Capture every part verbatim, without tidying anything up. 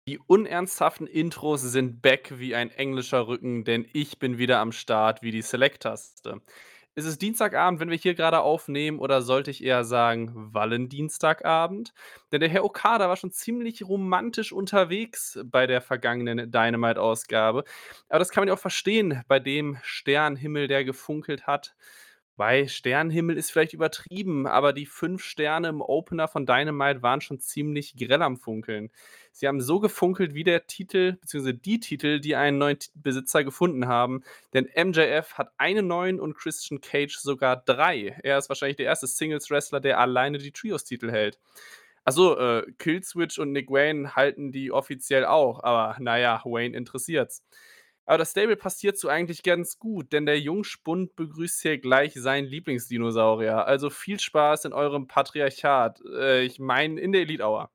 Die unernsthaften Intros sind back wie ein englischer Rücken, denn ich bin wieder am Start wie die Select-Taste. Ist es Dienstagabend, wenn wir hier gerade aufnehmen, oder sollte ich eher sagen Valentinstagabend? Denn der Herr Okada war schon ziemlich romantisch unterwegs bei der vergangenen Dynamite-Ausgabe. Aber das kann man ja auch verstehen bei dem Sternhimmel, der gefunkelt hat. Bei Sternenhimmel ist vielleicht übertrieben, aber die fünf Sterne im Opener von Dynamite waren schon ziemlich grell am Funkeln. Sie haben so gefunkelt wie der Titel beziehungsweise die Titel, die einen neuen T Besitzer gefunden haben. Denn M J F hat einen neuen und Christian Cage sogar drei. Er ist wahrscheinlich der erste Singles-Wrestler, der alleine die Trios-Titel hält. Ach so, äh, Killswitch und Nick Wayne halten die offiziell auch, aber na ja, Wayne interessiert's. Aber das Stable passt hierzu eigentlich ganz gut, denn der Jungspund begrüßt hier gleich seinen Lieblingsdinosaurier. Also viel Spaß in eurem Patriarchat. Äh, ich meine in der Elite Hour.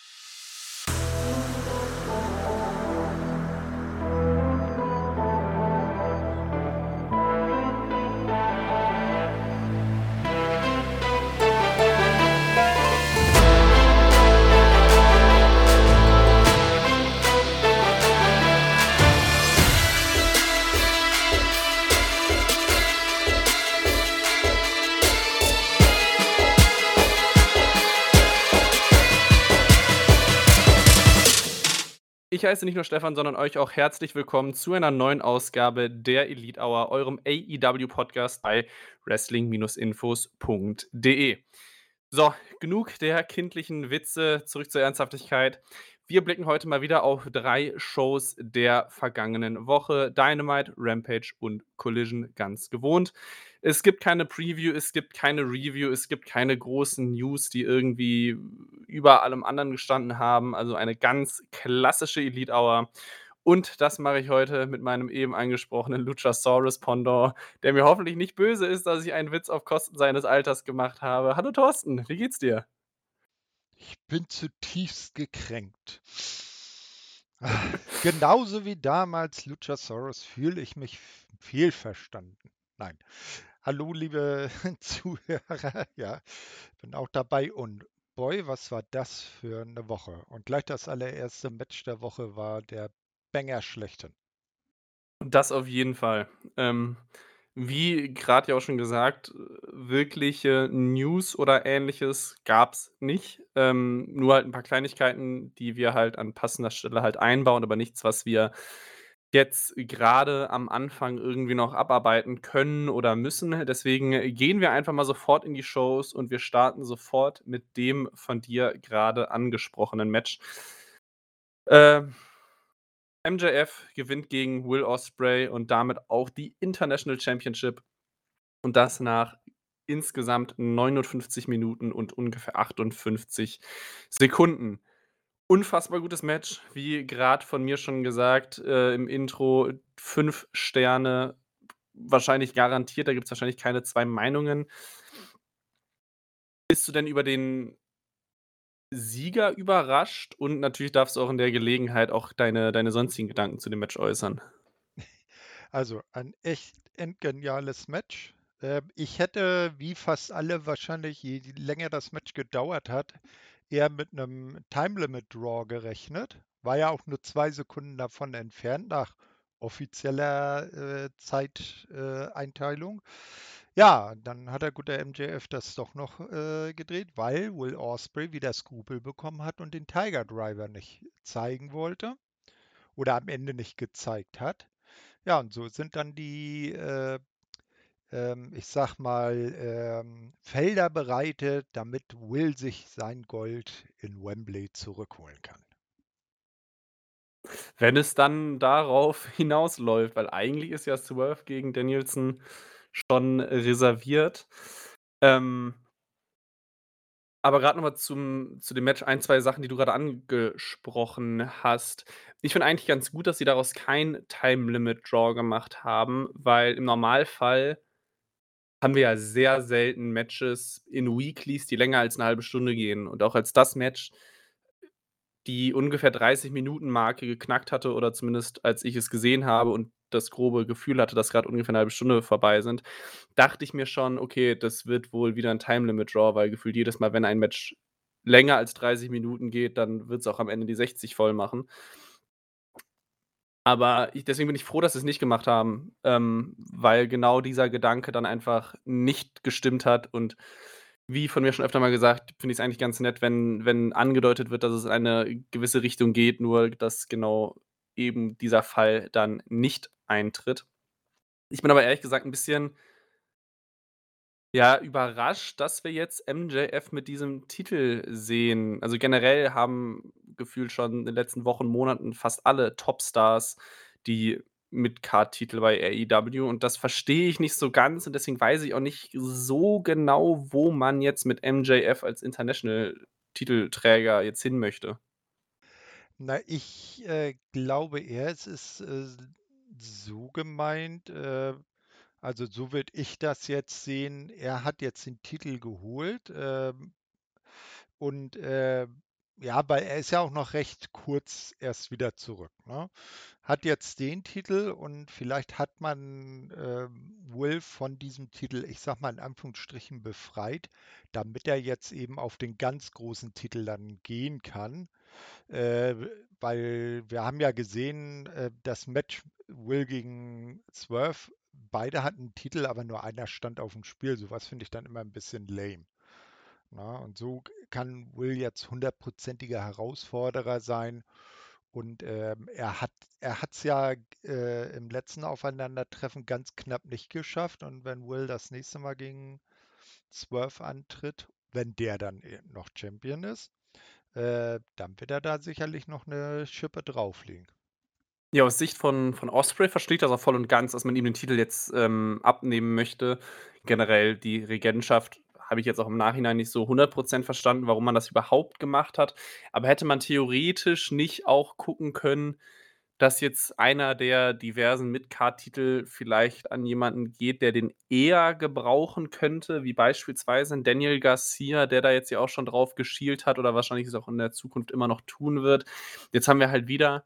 Ich heiße nicht nur Stefan, sondern euch auch herzlich willkommen zu einer neuen Ausgabe der Elite Hour, eurem A E W-Podcast bei wrestling-infos punkt de. So, genug der kindlichen Witze, zurück zur Ernsthaftigkeit. Wir blicken heute mal wieder auf drei Shows der vergangenen Woche: Dynamite, Rampage und Collision, ganz gewohnt. Es gibt keine Preview, es gibt keine Review, es gibt keine großen News, die irgendwie über allem anderen gestanden haben. Also eine ganz klassische Elite Hour. Und das mache ich heute mit meinem eben angesprochenen Luchasaurus-Pendant, der mir hoffentlich nicht böse ist, dass ich einen Witz auf Kosten seines Alters gemacht habe. Hallo Thorsten, wie geht's dir? Ich bin zutiefst gekränkt. Ah, Genauso wie damals Luchasaurus fühle ich mich f- fehlverstanden. Nein. Hallo, liebe Zuhörer. Ja, bin auch dabei. Und boy, was war das für eine Woche? Und gleich das allererste Match der Woche war der Banger schlechthin. Das auf jeden Fall. Ähm, wie gerade ja auch schon gesagt, äh, wirkliche News oder Ähnliches gab's nicht. Ähm, nur halt ein paar Kleinigkeiten, die wir halt an passender Stelle halt einbauen, aber nichts, was wir jetzt gerade am Anfang irgendwie noch abarbeiten können oder müssen. Deswegen gehen wir einfach mal sofort in die Shows und wir starten sofort mit dem von dir gerade angesprochenen Match. Ähm M J F gewinnt gegen Will Ospreay und damit auch die International Championship, und das nach insgesamt neunundfünfzig Minuten und ungefähr achtundfünfzig Sekunden. Unfassbar gutes Match, wie gerade von mir schon gesagt, äh, im Intro, fünf Sterne, wahrscheinlich garantiert, da gibt's wahrscheinlich keine zwei Meinungen. Bist du denn über den Sieger überrascht? Und natürlich darfst du auch in der Gelegenheit auch deine deine sonstigen Gedanken zu dem Match äußern. Also ein echt endgeniales Match. Ähm, ich hätte, wie fast alle wahrscheinlich, je länger das Match gedauert hat, eher mit einem Time Limit Draw gerechnet. War ja auch nur zwei Sekunden davon entfernt nach offizieller äh, Zeiteinteilung. Äh, Einteilung. Ja, dann hat der gute M J F das doch noch äh, gedreht, weil Will Ospreay wieder Skrupel bekommen hat und den Tiger Driver nicht zeigen wollte oder am Ende nicht gezeigt hat. Ja, und so sind dann die, äh, ähm, ich sag mal, ähm, Felder bereitet, damit Will sich sein Gold in Wembley zurückholen kann. Wenn es dann darauf hinausläuft, weil eigentlich ist ja Swerve gegen Danielson schon reserviert. Ähm, aber gerade noch mal zum zu dem Match ein, zwei Sachen, die du gerade angesprochen hast. Ich finde eigentlich ganz gut, dass sie daraus kein Time Limit Draw gemacht haben, weil im Normalfall haben wir ja sehr selten Matches in Weeklies, die länger als eine halbe Stunde gehen. Und auch als das Match die ungefähr dreißig-Minuten-Marke geknackt hatte, oder zumindest als ich es gesehen habe und das grobe Gefühl hatte, dass gerade ungefähr eine halbe Stunde vorbei sind, dachte ich mir schon: „Okay, das wird wohl wieder 'n Time Limit Draw“, weil gefühlt jedes Mal, wenn ein Match länger als dreißig Minuten geht, dann wird's auch am Ende die sechzig voll machen. Aber ich deswegen bin ich froh, dass sie's nicht gemacht haben, ähm, weil genau dieser Gedanke dann einfach nicht gestimmt hat und wie von mir schon öfter mal gesagt, finde ich's eigentlich ganz nett, wenn wenn angedeutet wird, dass es in eine gewisse Richtung geht, nur dass genau eben dieser Fall dann nicht eintritt. Ich bin aber ehrlich gesagt 'n bisschen ja, überrascht, dass wir jetzt M J F mit diesem Titel sehen. Also, generell haben gefühlt schon in den letzten Wochen, Monaten fast alle Topstars die Mid-Card-Titel bei A E W und das verstehe ich nicht so ganz und deswegen weiß ich auch nicht so genau, wo man jetzt mit M J F als International-Titelträger jetzt hin möchte. Na, ich, äh, glaube eher, es ist, äh, so gemeint, äh also, so würde ich das jetzt sehen. Er hat jetzt den Titel geholt, ähm und, äh, ja, weil er ist ja auch noch recht kurz erst wieder zurück, ne? Hat jetzt den Titel und vielleicht hat man, ähm, Will von diesem Titel, ich sage mal in Anführungsstrichen, befreit, damit er jetzt eben auf den ganz großen Titel dann gehen kann. Äh, weil wir haben ja gesehen, äh, das Match Will gegen Swerve, beide hatten Titel, aber nur einer stand aufm Spiel. So was finde ich dann immer 'n bisschen lame, ne? Und so k kann Will jetzt hundertprozentiger Herausforderer sein und, ähm, er hat er hat's ja, äh, im letzten Aufeinandertreffen ganz knapp nicht geschafft und wenn Will das nächste Mal gegen Swerve antritt, wenn der dann e noch Champion ist, äh, dann wird er da sicherlich noch 'ne Schippe drauflegen. Ja, aus Sicht von von Osprey verstehe ich das auch voll und ganz, dass man ihm den Titel jetzt, ähm, abnehmen möchte. Generell die Regentschaft habe ich jetzt auch im Nachhinein nicht so hundert Prozent verstanden, warum man das überhaupt gemacht hat. Aber hätte man theoretisch nicht auch gucken können, dass jetzt einer der diversen Mid-Card-Titel vielleicht an jemanden geht, der den eher gebrauchen könnte, wie beispielsweise 'n Daniel Garcia, der da jetzt ja auch schon drauf geschielt hat oder wahrscheinlich es auch in der Zukunft immer noch tun wird. Jetzt haben wir halt wieder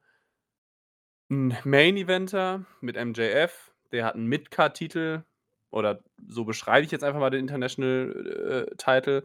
'n Main-Eventer mit M J F, der hat 'n Mid-Card-Titel oder so beschreibe ich jetzt einfach mal den International, äh, Title.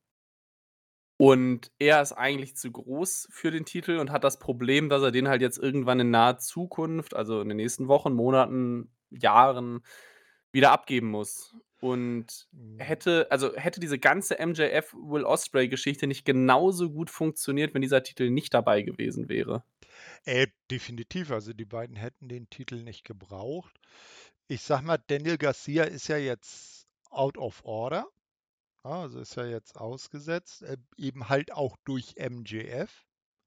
Und er ist eigentlich zu groß für den Titel und hat das Problem, dass er den halt jetzt irgendwann in naher Zukunft, also in den nächsten Wochen, Monaten, Jahren wieder abgeben muss. Und Mhm. hätte also, hätte diese ganze M J F-Will Ospreay-Geschichte nicht genauso gut funktioniert, wenn dieser Titel nicht dabei gewesen wäre? Äh, definitiv, also die beiden hätten den Titel nicht gebraucht. Ich sage mal, Daniel Garcia ist ja jetzt out of order, ne, also ist ja jetzt ausgesetzt, äh, eben halt auch durch M J F.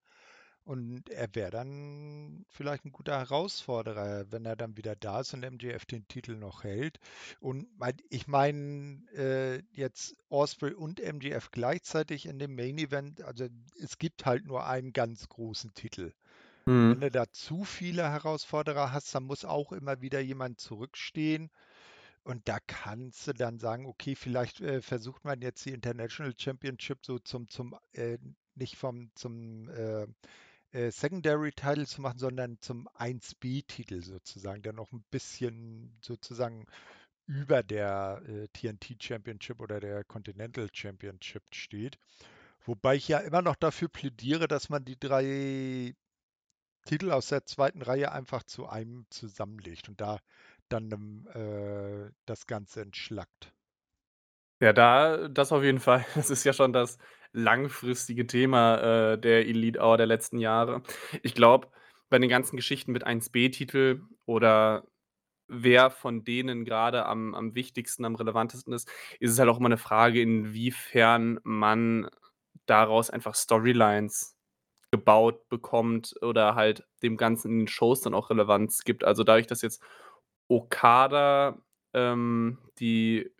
Und er wäre dann vielleicht 'n guter Herausforderer, wenn er dann wieder da ist und M J F den Titel noch hält. Und mei ich meine, äh, jetzt Osprey und M J F gleichzeitig in dem Main Event, also es gibt halt nur einen ganz großen Titel. Und wenn Mhm. du da zu viele Herausforderer hast, dann muss auch immer wieder jemand zurückstehen. Und da kannst du dann sagen: „Okay, vielleicht, äh, versucht man jetzt die International Championship so zum zum, äh nicht vom zum, äh, äh, Secondary Title zu machen, sondern zum eins B-Titel sozusagen, der noch 'n bisschen sozusagen über der, äh, T N T Championship oder der Continental Championship steht.“ Wobei ich ja immer noch dafür plädiere, dass man die drei Titel aus der zweiten Reihe einfach zu einem zusammenlegt und da dann, ähm, äh, das Ganze entschlackt. Ja, da das auf jeden Fall. Das ist ja schon das langfristige Thema, äh, der Elite Hour der letzten Jahre. Ich glaube, bei den ganzen Geschichten mit eins B-Titel oder wer von denen grade am am wichtigsten, am relevantesten ist, ist es halt auch immer 'ne Frage, inwiefern man daraus einfach Storylines gebaut bekommt oder halt dem Ganzen in den Shows dann auch Relevanz gibt. Also, dadurch, dass jetzt Okada, ähm, die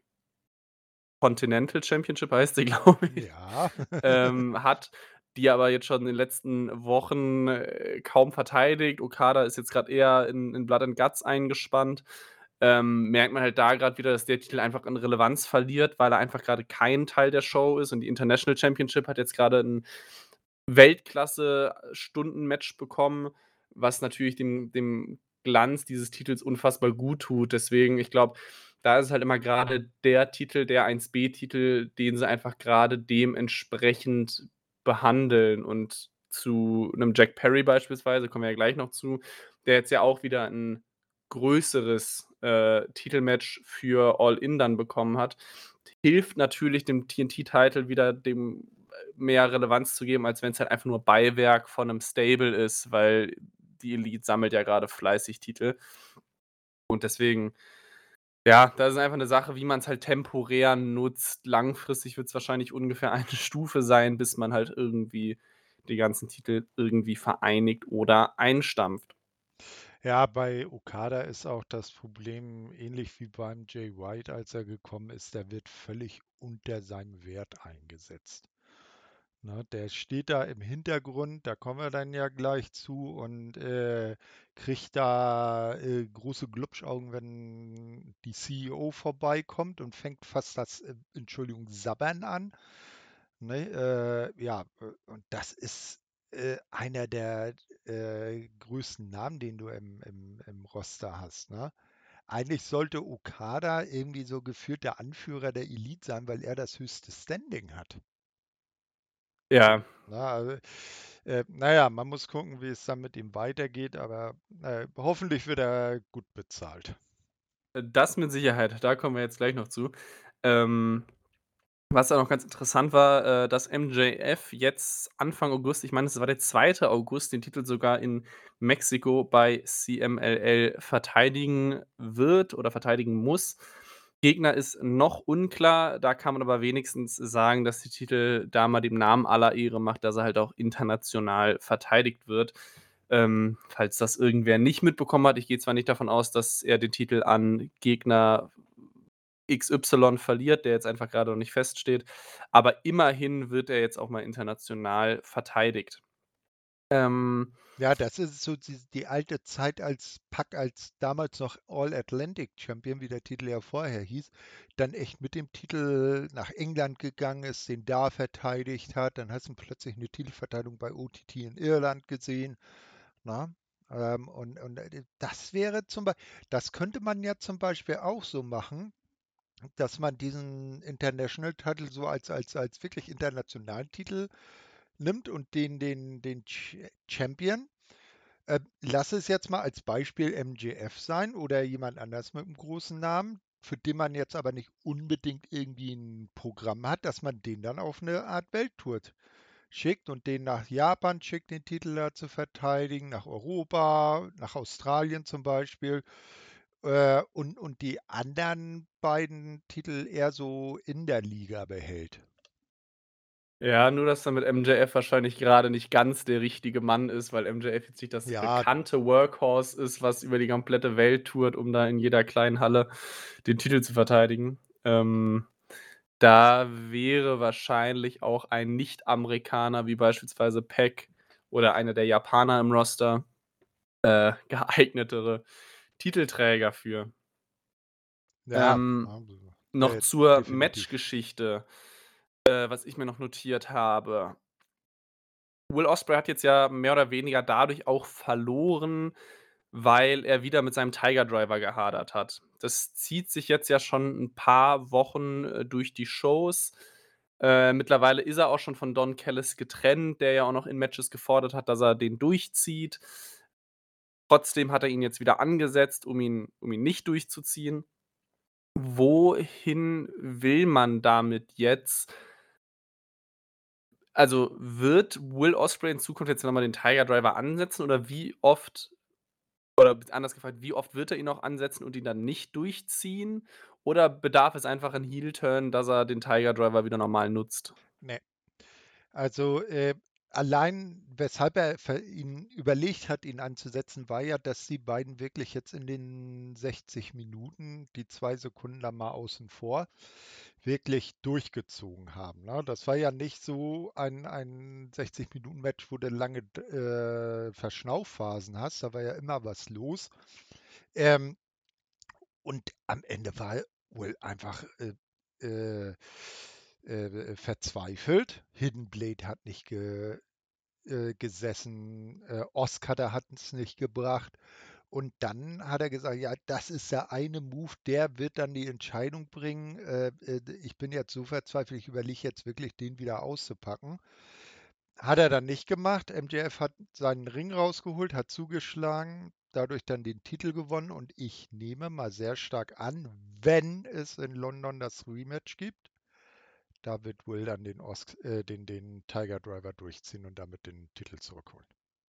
Continental Championship heißt sie, glaube ich, Ja. ähm, hat, die aber jetzt schon in den letzten Wochen, äh, kaum verteidigt. Okada ist jetzt grad eher in in Blood and Guts eingespannt. Ähm, merkt man halt da grad wieder, dass der Titel einfach an Relevanz verliert, weil er einfach grade kein Teil der Show ist und die International Championship hat jetzt grade 'n Weltklasse-Stunden-Match bekommen, was natürlich dem dem Glanz dieses Titels unfassbar gut tut. Deswegen, ich glaube, da ist es halt immer grade der Titel, der eins B-Titel, den sie einfach grade dementsprechend behandeln. Und zu 'nem Jack Perry beispielsweise, kommen wir ja gleich noch zu, der jetzt ja auch wieder 'n größeres, äh, Titelmatch für All In dann bekommen hat, hilft natürlich dem TNT-Title wieder dem äh, mehr Relevanz zu geben, als wenn's halt einfach nur Beiwerk von 'nem Stable ist, weil die Elite sammelt ja grade fleißig Titel. Und deswegen, ja, das ist einfach 'ne Sache, wie man's halt temporär nutzt. Langfristig wird's wahrscheinlich ungefähr eine Stufe sein, bis man halt irgendwie die ganzen Titel irgendwie vereinigt oder einstampft. Ja, bei Okada ist auch das Problem ähnlich wie beim Jay White, als er gekommen ist, der wird völlig unter seinem Wert eingesetzt. Ne, der steht da im Hintergrund, da kommen wir dann ja gleich zu und äh, kriegt da äh, große Glubschaugen, wenn die C E O vorbeikommt und fängt fast das, äh, Entschuldigung, Sabbern an. Ne, äh, ja, äh, und das ist äh, einer der äh, größten Namen, den du im, im, im Roster hast. Ne? Eigentlich sollte Okada irgendwie so gefühlt der Anführer der Elite sein, weil er das höchste Standing hat. So, Ja. na, also, äh, na ja, man muss gucken, wie es dann mit ihm weitergeht, aber äh, hoffentlich wird er gut bezahlt. Äh, das mit Sicherheit, da kommen wir jetzt gleich noch zu. Ähm, was da noch ganz interessant war, äh, dass M J F jetzt Anfang August, ich meine, es war der zweite August, den Titel sogar in Mexiko bei C M L L verteidigen wird oder verteidigen muss. Gegner ist noch unklar, da kann man aber wenigstens sagen, dass die Titel da mal dem Namen aller Ehre macht, dass er halt auch international verteidigt wird. Ähm, falls das irgendwer nicht mitbekommen hat, ich gehe zwar nicht davon aus, dass er den Titel an Gegner X Y verliert, der jetzt einfach grade noch nicht feststeht, aber immerhin wird er jetzt auch mal international verteidigt. Ähm Ja, das ist so die die alte Zeit, als Pac als damals noch All Atlantic Champion, wie der Titel ja vorher hieß, dann echt mit dem Titel nach England gegangen ist, den da verteidigt hat. Dann hast du plötzlich 'ne Titelverteidigung bei O T T in Irland gesehen, ne? Ähm, und und, äh, das wäre zum Bei das könnte man ja zum Beispiel auch so machen, dass man diesen International Title so als als als wirklich internationalen Titel nimmt und den den den Ch Champion, äh, lass es jetzt mal als Beispiel M J F sein oder jemand anders mit 'nem großen Namen, für den man jetzt aber nicht unbedingt irgendwie 'n Programm hat, dass man den dann auf 'ne Art Welttour schickt und den nach Japan schickt, den Titel da zu verteidigen, nach Europa, nach Australien zum Beispiel, äh, und und die anderen beiden Titel eher so in der Liga behält. Ja, nur dass da mit M J F wahrscheinlich grade nicht ganz der richtige Mann ist, weil M J F jetzt nicht das Ja. bekannte Workhorse ist, was über die komplette Welt tourt, um da in jeder kleinen Halle den Titel zu verteidigen. Ähm, da wäre wahrscheinlich auch ein Nicht-Amerikaner wie beispielsweise Pac oder einer der Japaner im Roster, äh, geeignetere Titelträger für. Ja, Ähm, ne, noch äh, zur definitiv. Matchgeschichte, äh, was ich mir noch notiert habe. Will Ospreay hat jetzt ja mehr oder weniger dadurch auch verloren, weil er wieder mit seinem Tiger Driver gehadert hat. Das zieht sich jetzt ja schon 'n paar Wochen, äh, durch die Shows. Äh, mittlerweile ist er auch schon von Don Callis getrennt, der ja auch noch in Matches gefordert hat, dass er den durchzieht. Trotzdem hat er ihn jetzt wieder angesetzt, um ihn um ihn nicht durchzuziehen. Wohin will man damit jetzt? Also, wird Will Ospreay in Zukunft jetzt noch mal den Tiger Driver ansetzen oder wie oft oder b anders gefragt, wie oft wird er ihn noch ansetzen und ihn dann nicht durchziehen? Oder bedarf es einfach 'n Heel Turn, dass er den Tiger Driver wieder normal nutzt? Ne. Also, äh, allein weshalb er ver ihn überlegt hat, ihn anzusetzen, war ja, dass die beiden wirklich jetzt in den sechzig Minuten, die zwei Sekunden da mal außen vor, wirklich durchgezogen haben, ne? Das war ja nicht so ein ein sechzig Minuten-Match, wo du lange d äh, Verschnaufphasen hast. Da war ja immer was los. Ähm und am Ende war Will einfach, äh, äh, äh, verzweifelt. Hidden Blade hat nicht ge äh, gesessen, äh, Oscar, der hat's nicht gebracht. und dann hat er gesagt: „Ja, das ist der eine Move, der wird dann die Entscheidung bringen. Äh, äh, ich bin jetzt so verzweifelt, ich überlege jetzt wirklich, den wieder auszupacken.“ Hat er dann nicht gemacht. M J F hat seinen Ring rausgeholt, hat zugeschlagen, dadurch dann den Titel gewonnen und ich nehme mal sehr stark an, wenn es in London das Rematch gibt, da wird Will dann den, Os äh, den, den Tiger Driver durchziehen und damit den Titel zurückholen.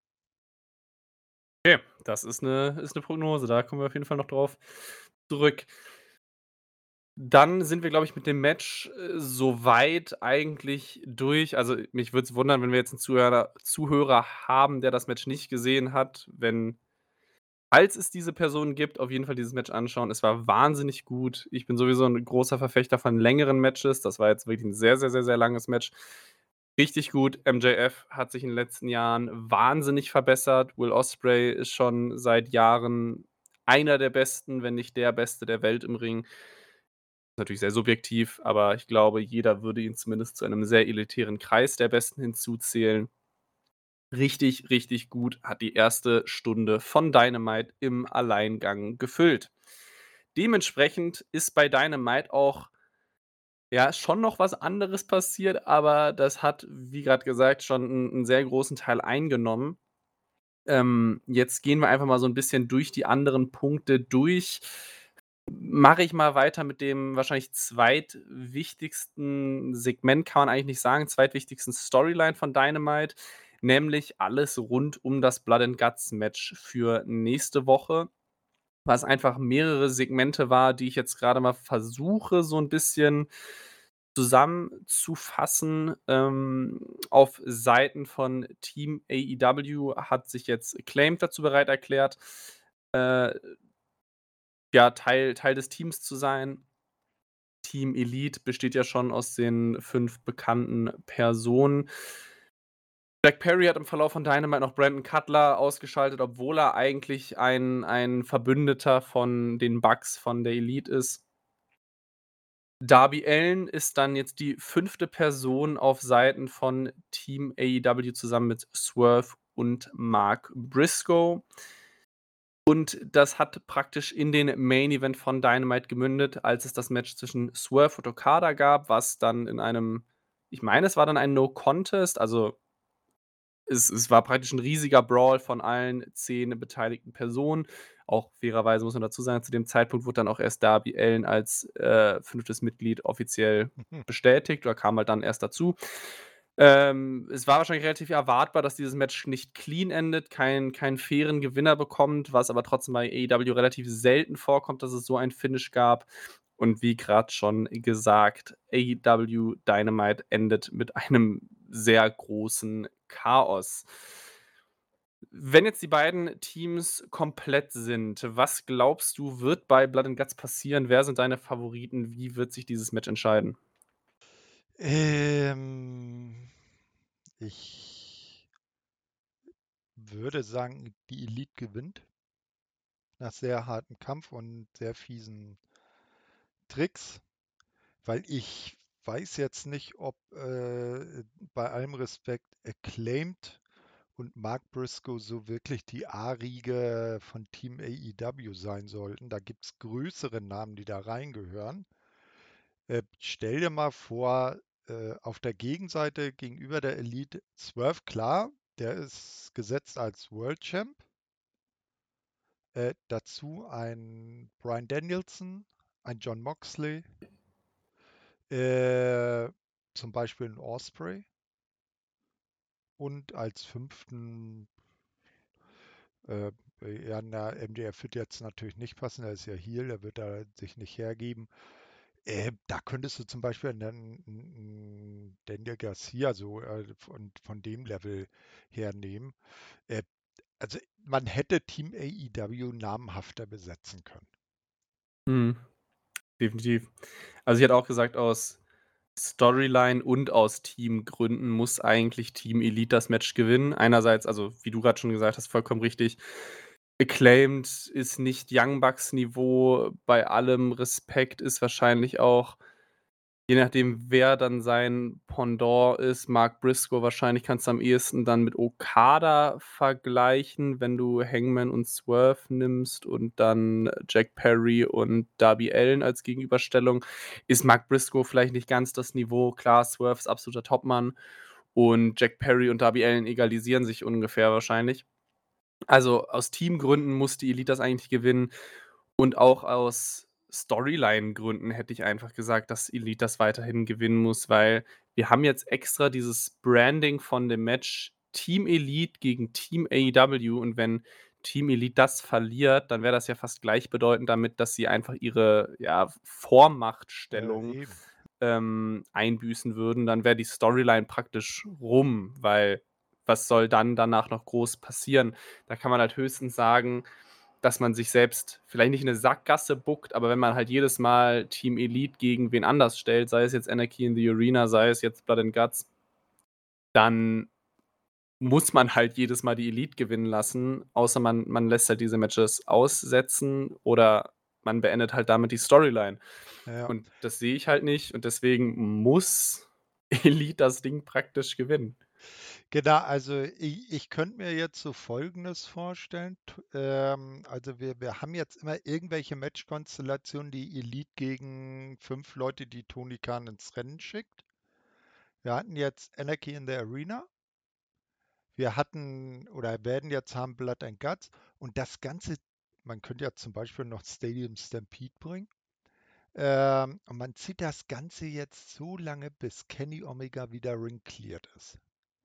Okay, das ist 'ne ist 'ne Prognose, da kommen wir auf jeden Fall noch drauf zurück. Dann sind wir, glaube ich, mit dem Match, äh, so weit eigentlich durch. Also, mich würde es wundern, wenn wir jetzt 'n Zuhörer Zuhörer haben, der das Match nicht gesehen hat. Wenn falls es diese Person gibt, auf jeden Fall dieses Match anschauen. Es war wahnsinnig gut. Ich bin sowieso 'n großer Verfechter von längeren Matches. Das war jetzt wirklich 'n sehr, sehr, sehr, sehr langes Match. Richtig gut. M J F hat sich in den letzten Jahren wahnsinnig verbessert. Will Ospreay ist schon seit Jahren einer der Besten, wenn nicht der Beste der Welt im Ring. Natürlich sehr subjektiv, aber ich glaube, jeder würde ihn zumindest zu einem sehr elitären Kreis der Besten hinzuzählen. Richtig, richtig gut, hat die erste Stunde von Dynamite im Alleingang gefüllt. Dementsprechend ist bei Dynamite auch ja, schon noch was anderes passiert, aber das hat, wie grad gesagt, schon 'n 'n sehr großen Teil eingenommen. Ähm, jetzt gehen wir einfach mal so 'n bisschen durch die anderen Punkte durch. Mache ich mal weiter mit dem wahrscheinlich zweitwichtigsten Segment, kann man eigentlich nicht sagen, zweitwichtigsten Storyline von Dynamite, nämlich alles rund um das Blood and Guts Match für nächste Woche, was einfach mehrere Segmente war, die ich jetzt grade mal versuche, so 'n bisschen zusammenzufassen. Ähm, auf Seiten von Team A E W hat sich jetzt Acclaimed dazu bereit erklärt, äh ja, Teil Teil des Teams zu sein. Team Elite besteht ja schon aus den fünf bekannten Personen. Jack Perry hat im Verlauf von Dynamite noch Brandon Cutler ausgeschaltet, obwohl er eigentlich ein ein Verbündeter von den Bucks von der Elite ist. Darby Allin ist dann jetzt die fünfte Person auf Seiten von Team A E W zusammen mit Swerve und Mark Briscoe. Und das hat praktisch in den Main Event von Dynamite gemündet, als es das Match zwischen Swerve und Okada gab, was dann in einem ich meine, es war dann ein No Contest, also es es war praktisch 'n riesiger Brawl von allen zehn beteiligten Personen. Auch fairerweise muss man dazu sagen, zu dem Zeitpunkt wurde dann auch erst Darby Allin als, äh, fünftes Mitglied offiziell bestätigt oder kam halt dann erst dazu. Ähm, es war wahrscheinlich relativ erwartbar, dass dieses Match nicht clean endet, keinen keinen fairen Gewinner bekommt, was aber trotzdem bei A E W relativ selten vorkommt, dass es so ein Finish gab. Und wie grad schon gesagt, A E W Dynamite endet mit einem sehr großen Chaos. Wenn jetzt die beiden Teams komplett sind, was glaubst du, wird bei Blood and Guts passieren? Wer sind deine Favoriten? Wie wird sich dieses Match entscheiden? Ähm, ich würde sagen, die Elite gewinnt nach sehr hartem Kampf und sehr fiesen Tricks, weil ich weiß jetzt nicht, ob äh, bei allem Respekt Acclaimed und Mark Briscoe so wirklich die A-Riege von Team A E W sein sollten. Da gibt es größere Namen, die da reingehören. Äh, stell dir mal vor, äh, auf der Gegenseite gegenüber der Elite Swerve, klar, der ist gesetzt als World Champ. Äh, dazu ein Bryan Danielson, ein John Moxley, äh, zum Beispiel ein Osprey und als fünften, äh, ja, na, M J F wird jetzt natürlich nicht passen, er ist ja Heel, der wird da sich nicht hergeben. Äh, da könntest du zum Beispiel einen, einen Daniel Garcia so äh, von, von dem Level hernehmen. Äh, also man hätte Team A E W namenhafter besetzen können. Mhm. Definitiv. Also, ich hätte auch gesagt, aus Storyline und aus Teamgründen muss eigentlich Team Elite das Match gewinnen. Einerseits, also, wie du grad schon gesagt hast, vollkommen richtig. Acclaimed ist nicht Young Bucks Niveau, bei allem Respekt ist wahrscheinlich auch Je nachdem, wer dann sein Pendant ist, Mark Briscoe wahrscheinlich kannst du am ehesten dann mit Okada vergleichen, wenn du Hangman und Swerve nimmst und dann Jack Perry und Darby Allin als Gegenüberstellung. Ist Mark Briscoe vielleicht nicht ganz das Niveau. Klar, Swerve ist absoluter Topmann und Jack Perry und Darby Allin egalisieren sich ungefähr wahrscheinlich. Also, aus Teamgründen muss die Elite das eigentlich gewinnen und auch aus Storyline-Gründen hätte ich einfach gesagt, dass Elite das weiterhin gewinnen muss, weil wir haben jetzt extra dieses Branding von dem Match Team Elite gegen Team A E W und wenn Team Elite das verliert, dann wäre das ja fast gleichbedeutend damit, dass sie einfach ihre, ja, Ja, Vormachtstellung, eben. ähm, einbüßen würden. Dann wäre die Storyline praktisch rum, weil was soll dann danach noch groß passieren? Da kann man halt höchstens sagen, dass man sich selbst vielleicht nicht in 'ne Sackgasse bookt, aber wenn man halt jedes Mal Team Elite gegen wen anders stellt, sei es jetzt Anarchy in the Arena, sei es jetzt Blood and Guts dann muss man halt jedes Mal die Elite gewinnen lassen, außer man man lässt halt diese Matches aussetzen oder man beendet halt damit die Storyline. Ja. Und das sehe ich halt nicht und deswegen muss Elite das Ding praktisch gewinnen. Genau, also i ich könnte mir jetzt so Folgendes vorstellen. T ähm, also wir wir haben jetzt immer irgendwelche Matchkonstellationen, die Elite gegen fünf Leute, die Tony Khan ins Rennen schickt. Wir hatten jetzt Anarchy in the Arena. Wir hatten oder werden jetzt haben Blood and Guts und das Ganze man könnte ja zum Beispiel noch Stadium Stampede bringen. Ähm, und man zieht das Ganze jetzt so lange, bis Kenny Omega wieder ring cleared ist.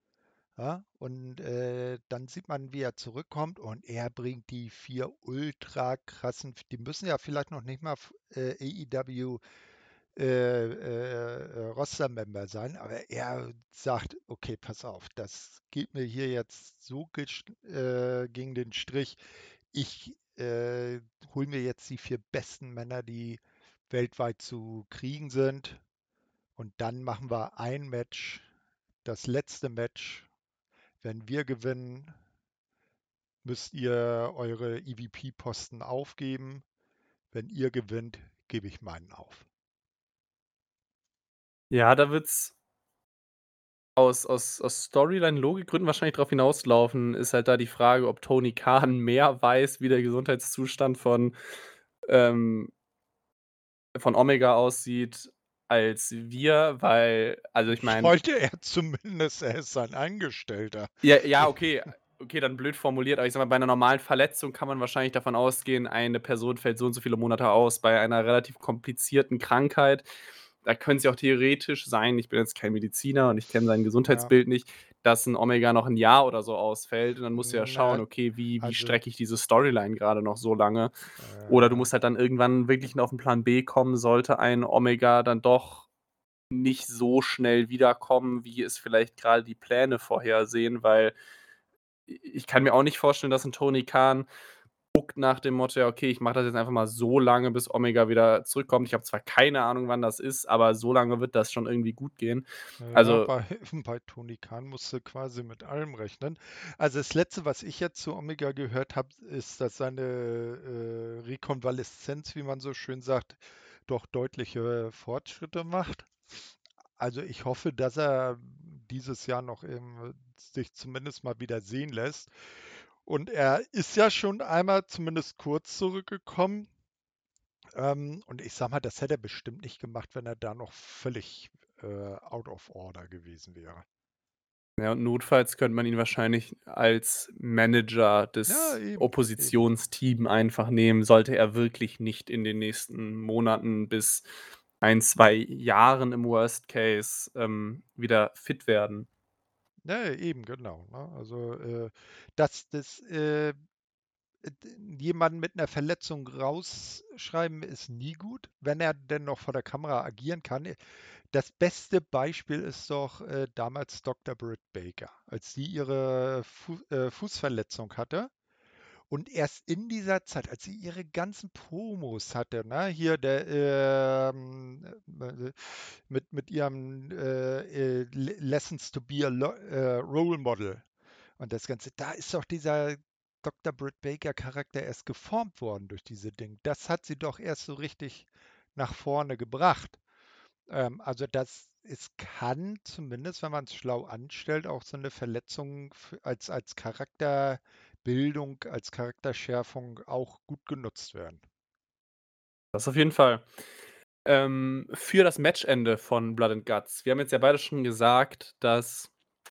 Ja, und äh, dann sieht man, wie er zurückkommt und er bringt die vier ultra krassen, die müssen ja vielleicht noch nicht mal f- äh, A E W äh, äh, äh, Roster-Member sein, aber er sagt, okay, pass auf, das geht mir hier jetzt so gesch- äh, gegen den Strich. Ich äh, hole mir jetzt die vier besten Männer, die weltweit zu kriegen sind und dann machen wir ein Match, das letzte Match. Wenn wir gewinnen, müsst ihr eure E V P-Posten aufgeben. Wenn ihr gewinnt, gebe ich meinen auf. Ja, da wird's aus aus aus Storyline-Logikgründen wahrscheinlich drauf hinauslaufen, ist halt da die Frage, ob Tony Khan mehr weiß, wie der Gesundheitszustand von, ähm von Omega aussieht als wir, weil also, ich meine Wollte er zumindest, er ist sein Angestellter. ja, ja, okay, okay, dann blöd formuliert, aber ich sage mal, bei 'ner normalen Verletzung kann man wahrscheinlich davon ausgehen, eine Person fällt so und so viele Monate aus. Bei einer relativ komplizierten Krankheit, da können's ja auch theoretisch sein, ich bin jetzt kein Mediziner und ich kenne sein Ja, Gesundheitsbild nicht, dass 'n Omega noch 'n Jahr oder so ausfällt und dann musst du ja na, schauen, okay, wie wie also, strecke ich diese Storyline grade noch so lange? Oder du äh, musst halt dann irgendwann wirklich noch auf 'n Plan B kommen, sollte ein Omega dann doch nicht so schnell wiederkommen, wie es vielleicht grade die Pläne vorhersehen, weil i ich kann mir auch nicht vorstellen, dass 'n Tony Khan guckt nach dem Motto: „Ja, okay, ich mache das jetzt einfach mal so lange, bis Omega wieder zurückkommt.“ Ich habe zwar keine Ahnung, wann das ist, aber so lange wird das schon irgendwie gut gehen. ja, Also bei, bei Tony Khan musst du quasi mit allem rechnen. Also das Letzte, was ich jetzt zu Omega gehört habe, ist, dass seine äh, Rekonvaleszenz, wie man so schön sagt, doch deutliche Fortschritte macht. Also ich hoffe, dass er dieses Jahr noch ähm, sich zumindest mal wieder sehen lässt. Und er ist ja schon einmal zumindest kurz zurückgekommen. Ähm, und ich sag mal, das hätte er bestimmt nicht gemacht, wenn er da noch völlig äh, out of order gewesen wäre. ja, und notfalls könnte man ihn wahrscheinlich als Manager Ja, des eben, eben. Oppositionsteam einfach nehmen, sollte er wirklich nicht in den nächsten Monaten bis ein, zwei Jahren im Worst Case, ähm, wieder fit werden. Ja, eben, genau. Ne? Also, äh, dass das äh, jemanden mit einer Verletzung rausschreiben ist nie gut, wenn er denn noch vor der Kamera agieren kann. Das beste Beispiel ist doch äh, damals Doktor Britt Baker, als sie ihre Fu äh, Fußverletzung hatte. Und erst in dieser Zeit, als sie ihre ganzen Promos hatte, ne, hier der ähm, äh, mit, mit ihrem äh, äh, Lessons to be a Lo äh, Role Model und das Ganze, da ist doch dieser Doktor Britt Baker Charakter erst geformt worden durch diese Dinge. Das hat sie doch erst so richtig nach vorne gebracht. Ähm, also das, es kann zumindest, wenn man es schlau anstellt, auch so eine Verletzung f- als, als Charakterbildung, als Charakterschärfung auch gut genutzt werden. Das auf jeden Fall. Ähm, für das Matchende von Blood and Guts. Wir haben jetzt ja beide schon gesagt, dass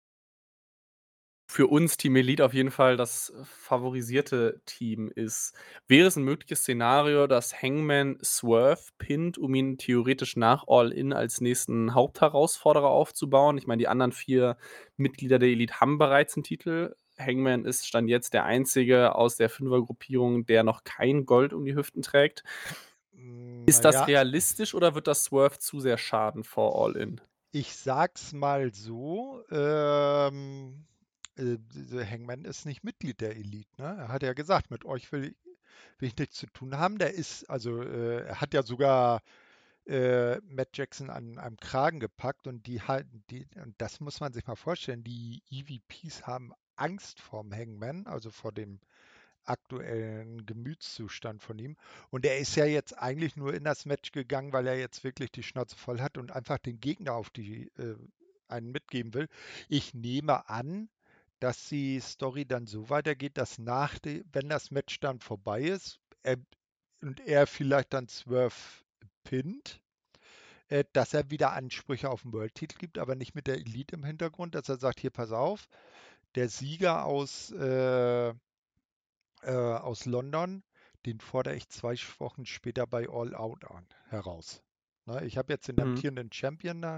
für uns Team Elite auf jeden Fall das favorisierte Team ist. Wäre es 'n mögliches Szenario, dass Hangman Swerve pinnt, um ihn theoretisch nach All In als nächsten Hauptherausforderer aufzubauen? Ich meine, die anderen vier Mitglieder der Elite haben bereits 'n Titel. Hangman ist Stand jetzt der Einzige aus der Fünfergruppierung, der noch kein Gold um die Hüften trägt. Ist das Naja, realistisch oder wird das Swerve zu sehr schaden vor All In? ich sag's mal so, ähm, äh, dieser Hangman ist nicht Mitglied der Elite, ne? Er hat ja gesagt, mit euch will ich, will ich nichts zu tun haben. Der ist, also äh, er hat ja sogar äh, Matt Jackson an einem Kragen gepackt und die halten, die, und das muss man sich mal vorstellen, die E V Ps haben Angst vorm Hangman, also vor dem aktuellen Gemütszustand von ihm. Und er ist ja jetzt eigentlich nur in das Match gegangen, weil er jetzt wirklich die Schnauze voll hat und einfach dem Gegner auf die äh, einen mitgeben will. Ich nehme an, dass die Story dann so weitergeht, dass nach de, wenn das Match dann vorbei ist, er, und er vielleicht dann Swerve pinnt, äh, dass er wieder Ansprüche auf den World-Titel gibt, aber nicht mit der Elite im Hintergrund, dass er sagt, hier pass auf, der Sieger aus äh, äh, aus London, den fordere ich zwei Wochen später bei All Out an, heraus. Ne, ich habe jetzt den Mhm, amtierenden Champion da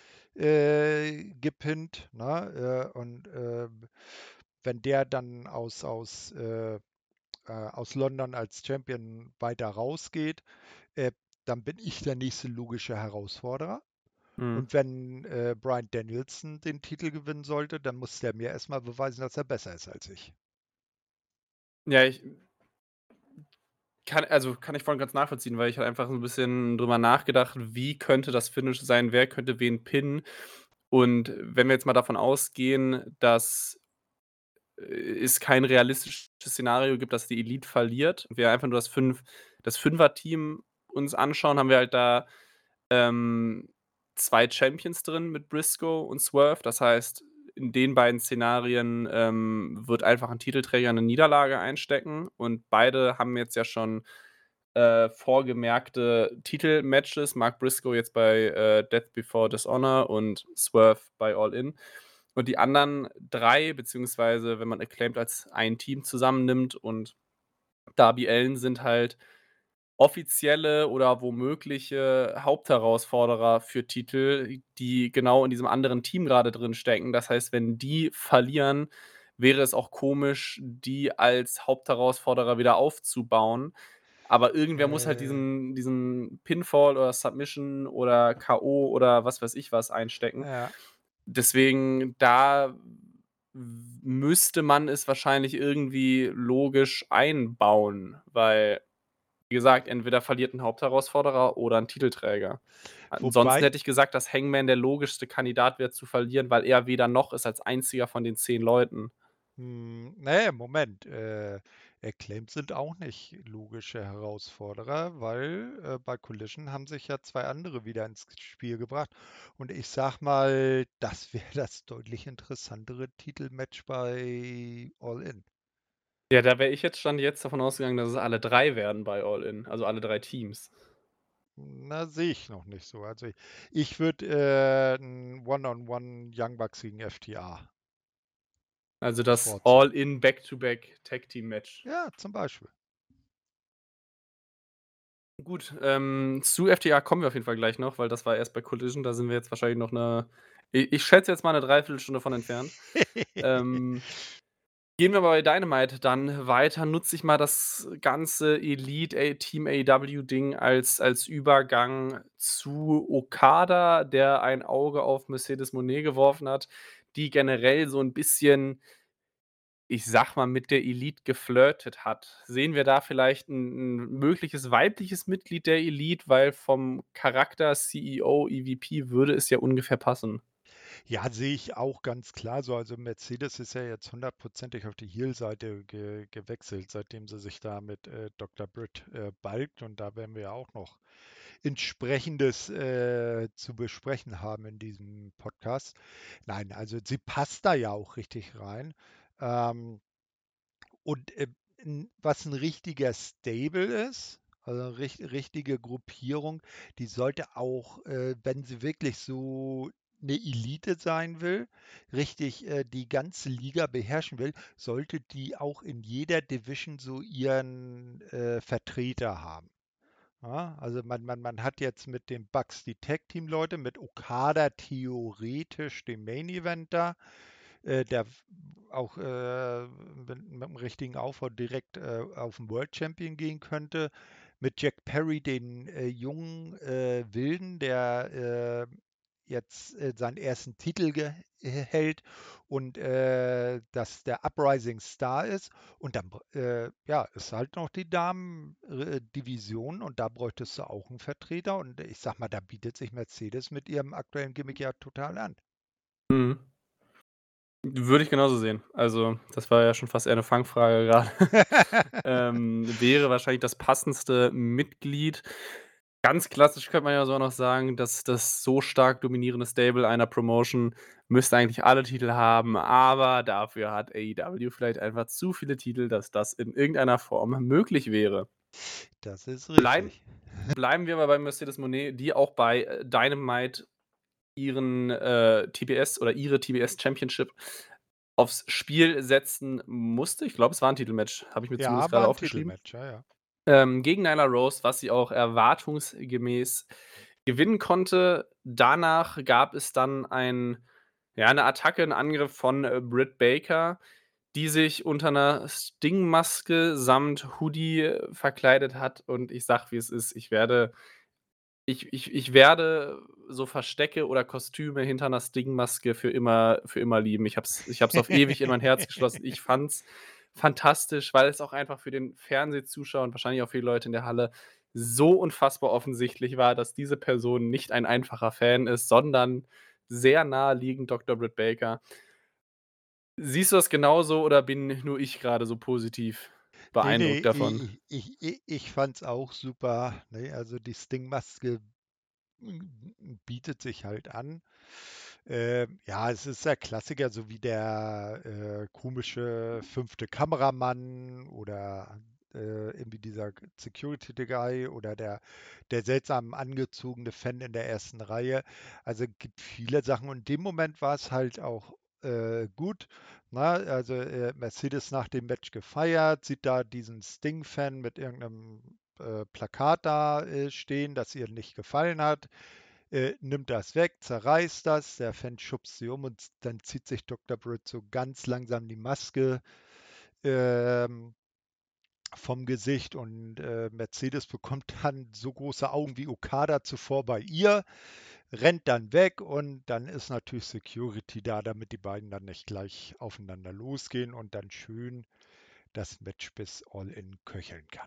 äh, gepinnt. Ne, äh, und äh, wenn der dann aus, aus, äh, äh, aus London als Champion weiter rausgeht, äh, dann bin ich der nächste logische Herausforderer. mhm. Und wenn äh, Bryan Danielson den Titel gewinnen sollte, dann muss der mir erstmal beweisen, dass er besser ist als ich. Ja, ich Kann also, kann ich voll und ganz nachvollziehen, weil ich halt einfach so 'n bisschen drüber nachgedacht, wie könnte das Finish sein? Wer könnte wen pinnen? Und wenn wir jetzt mal davon ausgehen, dass, äh, es kein realistisches Szenario gibt, dass die Elite verliert, wir einfach nur das fünf das Fünfer-Team uns anschauen, haben wir halt da, ähm, zwei Champions drin mit Briscoe und Swerve. Das heißt, in den beiden Szenarien, ähm, wird einfach 'n Titelträger 'ne Niederlage einstecken und beide haben jetzt ja schon äh, vorgemerkte Titelmatches. Mark Briscoe jetzt bei, äh, Death Before Dishonor und Swerve bei All In. Und die anderen drei, beziehungsweise wenn man Acclaimed als ein Team zusammennimmt und Darby Allin sind halt offizielle oder womögliche Hauptherausforderer für Titel, die genau in diesem anderen Team gerade drin stecken. Das heißt, wenn die verlieren, wäre es auch komisch, die als Hauptherausforderer wieder aufzubauen. Aber irgendwer muss halt Äh, diesen diesen Pinfall oder Submission oder K O oder was weiß ich was einstecken. ja, Deswegen, da w müsste man es wahrscheinlich irgendwie logisch einbauen, weil, wie gesagt, entweder verliert 'n Hauptherausforderer oder 'n Titelträger. Ansonsten wobei, hätte ich gesagt, dass Hangman der logischste Kandidat wäre zu verlieren, weil er weder noch ist als einziger von den zehn Leuten. hm, ne, Moment, äh, Acclaimed sind auch nicht logische Herausforderer, weil äh, bei Collision haben sich ja zwei andere wieder ins Spiel gebracht. Und ich sag mal, das wäre das deutlich interessantere Titelmatch bei All In. Ja, da wäre ich jetzt Stand jetzt davon ausgegangen, dass es alle drei werden bei All In, also alle drei Teams. Na, sehe ich noch nicht so. Also ich, ich würde äh, ein One-on-One Young Bucks gegen F T R Also das bevorzugen. All-In Back-to-Back Tag Team Match. Ja, zum Beispiel. Gut, ähm, zu F T A kommen wir auf jeden Fall gleich noch, weil das war erst bei Collision, da sind wir jetzt wahrscheinlich noch 'ne i ich schätze jetzt mal 'ne Dreiviertelstunde von entfernt. Ähm, Gehen wir mal bei Dynamite dann weiter. Nutze ich mal das ganze Elite A Team A E W-Ding als als Übergang zu Okada, der ein Auge auf Mercedes Moné geworfen hat, die generell so 'n bisschen, ich sage mal, mit der Elite geflirtet hat. Sehen wir da vielleicht 'n 'n mögliches weibliches Mitglied der Elite, weil vom Charakter C E O, E V P würde es ja ungefähr passen. Ja, sehe ich auch ganz klar so. Also Mercedes ist ja jetzt hundertprozentig auf die Heel-Seite ge gewechselt, seitdem sie sich da mit äh, Doktor Britt äh, balgt. Und da werden wir ja auch noch Entsprechendes äh, zu besprechen haben in diesem Podcast. Nein, also sie passt da ja auch richtig rein. Ähm, und äh, n- was ein richtiger Stable ist, also eine richt richtige Gruppierung, die sollte auch, äh, wenn sie wirklich so eine Elite sein will, richtig äh, die ganze Liga beherrschen will, sollte die auch in jeder Division so ihren äh, Vertreter haben. Ja, also man, man, man hat jetzt mit den Bucks die Tag-Team-Leute, mit Okada theoretisch den Main-Eventer, äh, der auch äh, mit, mit dem richtigen Aufbau direkt äh, auf den World Champion gehen könnte. Mit Jack Perry, den äh, jungen äh, Wilden, der äh, jetzt äh, seinen ersten Titel ge- äh, hält und äh, dass der Uprising Star ist. Und dann äh, ja, ist halt noch die Damen-Division und da bräuchtest du auch einen Vertreter. Und ich sag mal, da bietet sich Mercedes mit ihrem aktuellen Gimmick ja total an. Mhm. Würde ich genauso sehen. Also, das war ja schon fast eher 'ne Fangfrage grade. Ähm, wäre wahrscheinlich das passendste Mitglied. Ganz klassisch könnte man ja sogar noch sagen, dass das so stark dominierende Stable einer Promotion müsste eigentlich alle Titel haben, aber dafür hat A E W vielleicht einfach zu viele Titel, dass das in irgendeiner Form möglich wäre. Das ist Bleiben richtig. bleiben wir aber bei Mercedes Moné, die auch bei, äh, Dynamite ihren, äh, T B S oder ihre T B S Championship aufs Spiel setzen musste. Ich glaube, es war 'n Titelmatch, habe ich mir zumindest Ja, grade war ein aufgeschrieben. Titelmatch, ja, ja. Ähm, gegen Nyla Rose, was sie auch erwartungsgemäß gewinnen konnte. Danach gab es dann ein ja, 'ne Attacke, 'n Angriff von, äh, Britt Baker, die sich unter 'ner Sting-Maske samt Hoodie äh, verkleidet hat und ich sage, wie es ist, ich werde ich ich ich werde so Verstecke oder Kostüme hinter 'ner Sting-Maske für immer für immer lieben. Ich habe es ich habe es auf ewig in mein Herz geschlossen. Ich fand's fantastisch, weil es auch einfach für den Fernsehzuschauer und wahrscheinlich auch für die Leute in der Halle so unfassbar offensichtlich war, dass diese Person nicht ein einfacher Fan ist, sondern sehr naheliegend Doktor Britt Baker. Siehst du das genauso oder bin nur ich grade so positiv Ne, ne, beeindruckt davon? i ich i ich fand's auch super, ne? Also, die Sting-Maske hm, bietet sich halt an. Ähm, ja, es ist der Klassiker, so wie der äh, komische fünfte Kameramann oder äh, irgendwie dieser Security Guy oder der, der seltsam angezogene Fan in der ersten Reihe. Also gibt viele Sachen und in dem Moment war es halt auch äh, gut. Na, also äh, Mercedes nach dem Match gefeiert, sieht da diesen Sting-Fan mit irgendeinem äh, Plakat da äh, stehen, das ihr nicht gefallen hat, äh, nimmt das weg, zerreißt das, der Fan schubst sie um und dann zieht sich Doktor Britt so ganz langsam die Maske ähm, vom Gesicht und äh, Mercedes bekommt dann so große Augen wie Okada zuvor bei ihr, rennt dann weg und dann ist natürlich Security da, damit die beiden dann nicht gleich aufeinander losgehen und dann schön das Match bis All-In köcheln kann.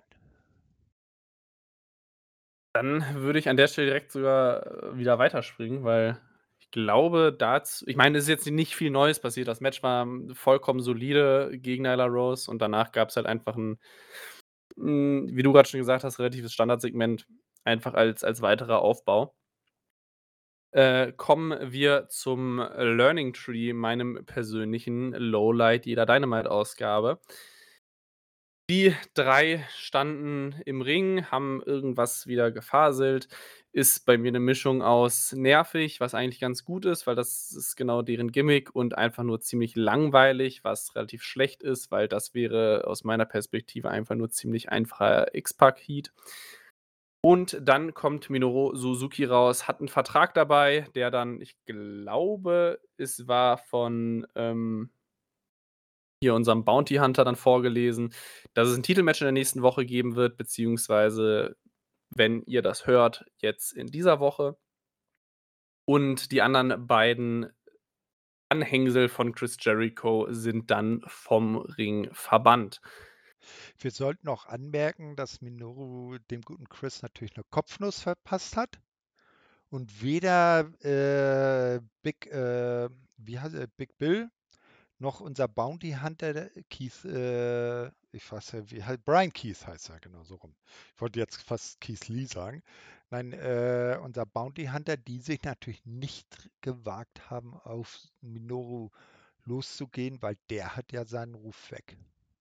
Dann würde ich an der Stelle direkt sogar, äh, wieder weiterspringen, weil ich glaube, daz ich meine, es ist jetzt nicht viel Neues passiert. Das Match war, hm, vollkommen solide gegen Nyla Rose und danach gab's halt einfach 'n hm, wie du grad schon gesagt hast, relatives Standardsegment, einfach als als weiterer Aufbau. Äh, kommen wir zum Learning Tree, meinem persönlichen Lowlight jeder Dynamite-Ausgabe. Die drei standen im Ring, haben irgendwas wieder gefaselt. Ist bei mir 'ne Mischung aus nervig, was eigentlich ganz gut ist, weil das ist genau deren Gimmick und einfach nur ziemlich langweilig, was relativ schlecht ist, weil das wäre aus meiner Perspektive einfach nur ziemlich einfacher X-Pac-Heat. Und dann kommt Minoru Suzuki raus, hat 'n Vertrag dabei, der dann, ich glaube, es war von, ähm hier unserem Bounty Hunter dann vorgelesen, dass es 'n Titelmatch in der nächsten Woche geben wird, beziehungsweise, wenn ihr das hört, jetzt in dieser Woche. Und die anderen beiden Anhängsel von Chris Jericho sind dann vom Ring verbannt. Wir sollten auch anmerken, dass Minoru dem guten Chris natürlich eine Kopfnuss verpasst hat und weder äh, Big, äh, wie heißt er, Big Bill noch unser Bounty Hunter, der Keith, äh, ich weiß ja, wie heißt, Brian Keith heißt er, genau so rum. Ich wollte jetzt fast Keith Lee sagen. Nein, äh, unser Bounty Hunter, die sich natürlich nicht gewagt haben, auf Minoru loszugehen, weil der hat ja seinen Ruf weg.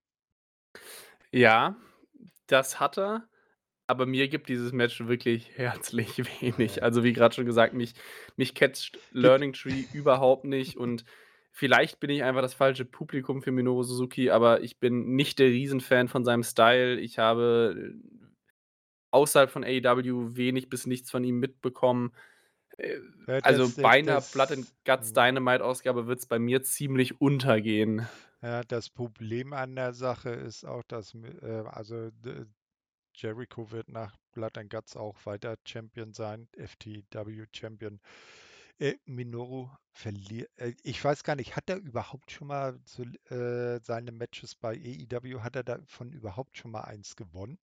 Ja, das hat er, aber mir gibt dieses Match wirklich herzlich wenig. Äh, Also, wie grad schon gesagt, mich mich catcht gibt, Learning Tree überhaupt nicht und vielleicht bin ich einfach das falsche Publikum für Minoru Suzuki, aber ich bin nicht der Riesenfan von seinem Style. Ich habe, äh, außerhalb von A E W wenig bis nichts von ihm mitbekommen. Äh, äh, also, das, das, bei 'ner Blood and das, Guts hm. Dynamite-Ausgabe wird's bei mir ziemlich untergehen. Ja, das Problem an der Sache ist auch, dass mi- äh, also d- Jericho wird nach Blood and Guts auch weiter Champion sein, F T W Champion. Äh, Minoru verliert. Äh, ich weiß gar nicht, hat er überhaupt schon mal so, äh, seine Matches bei A E W, hat er davon überhaupt schon mal eins gewonnen?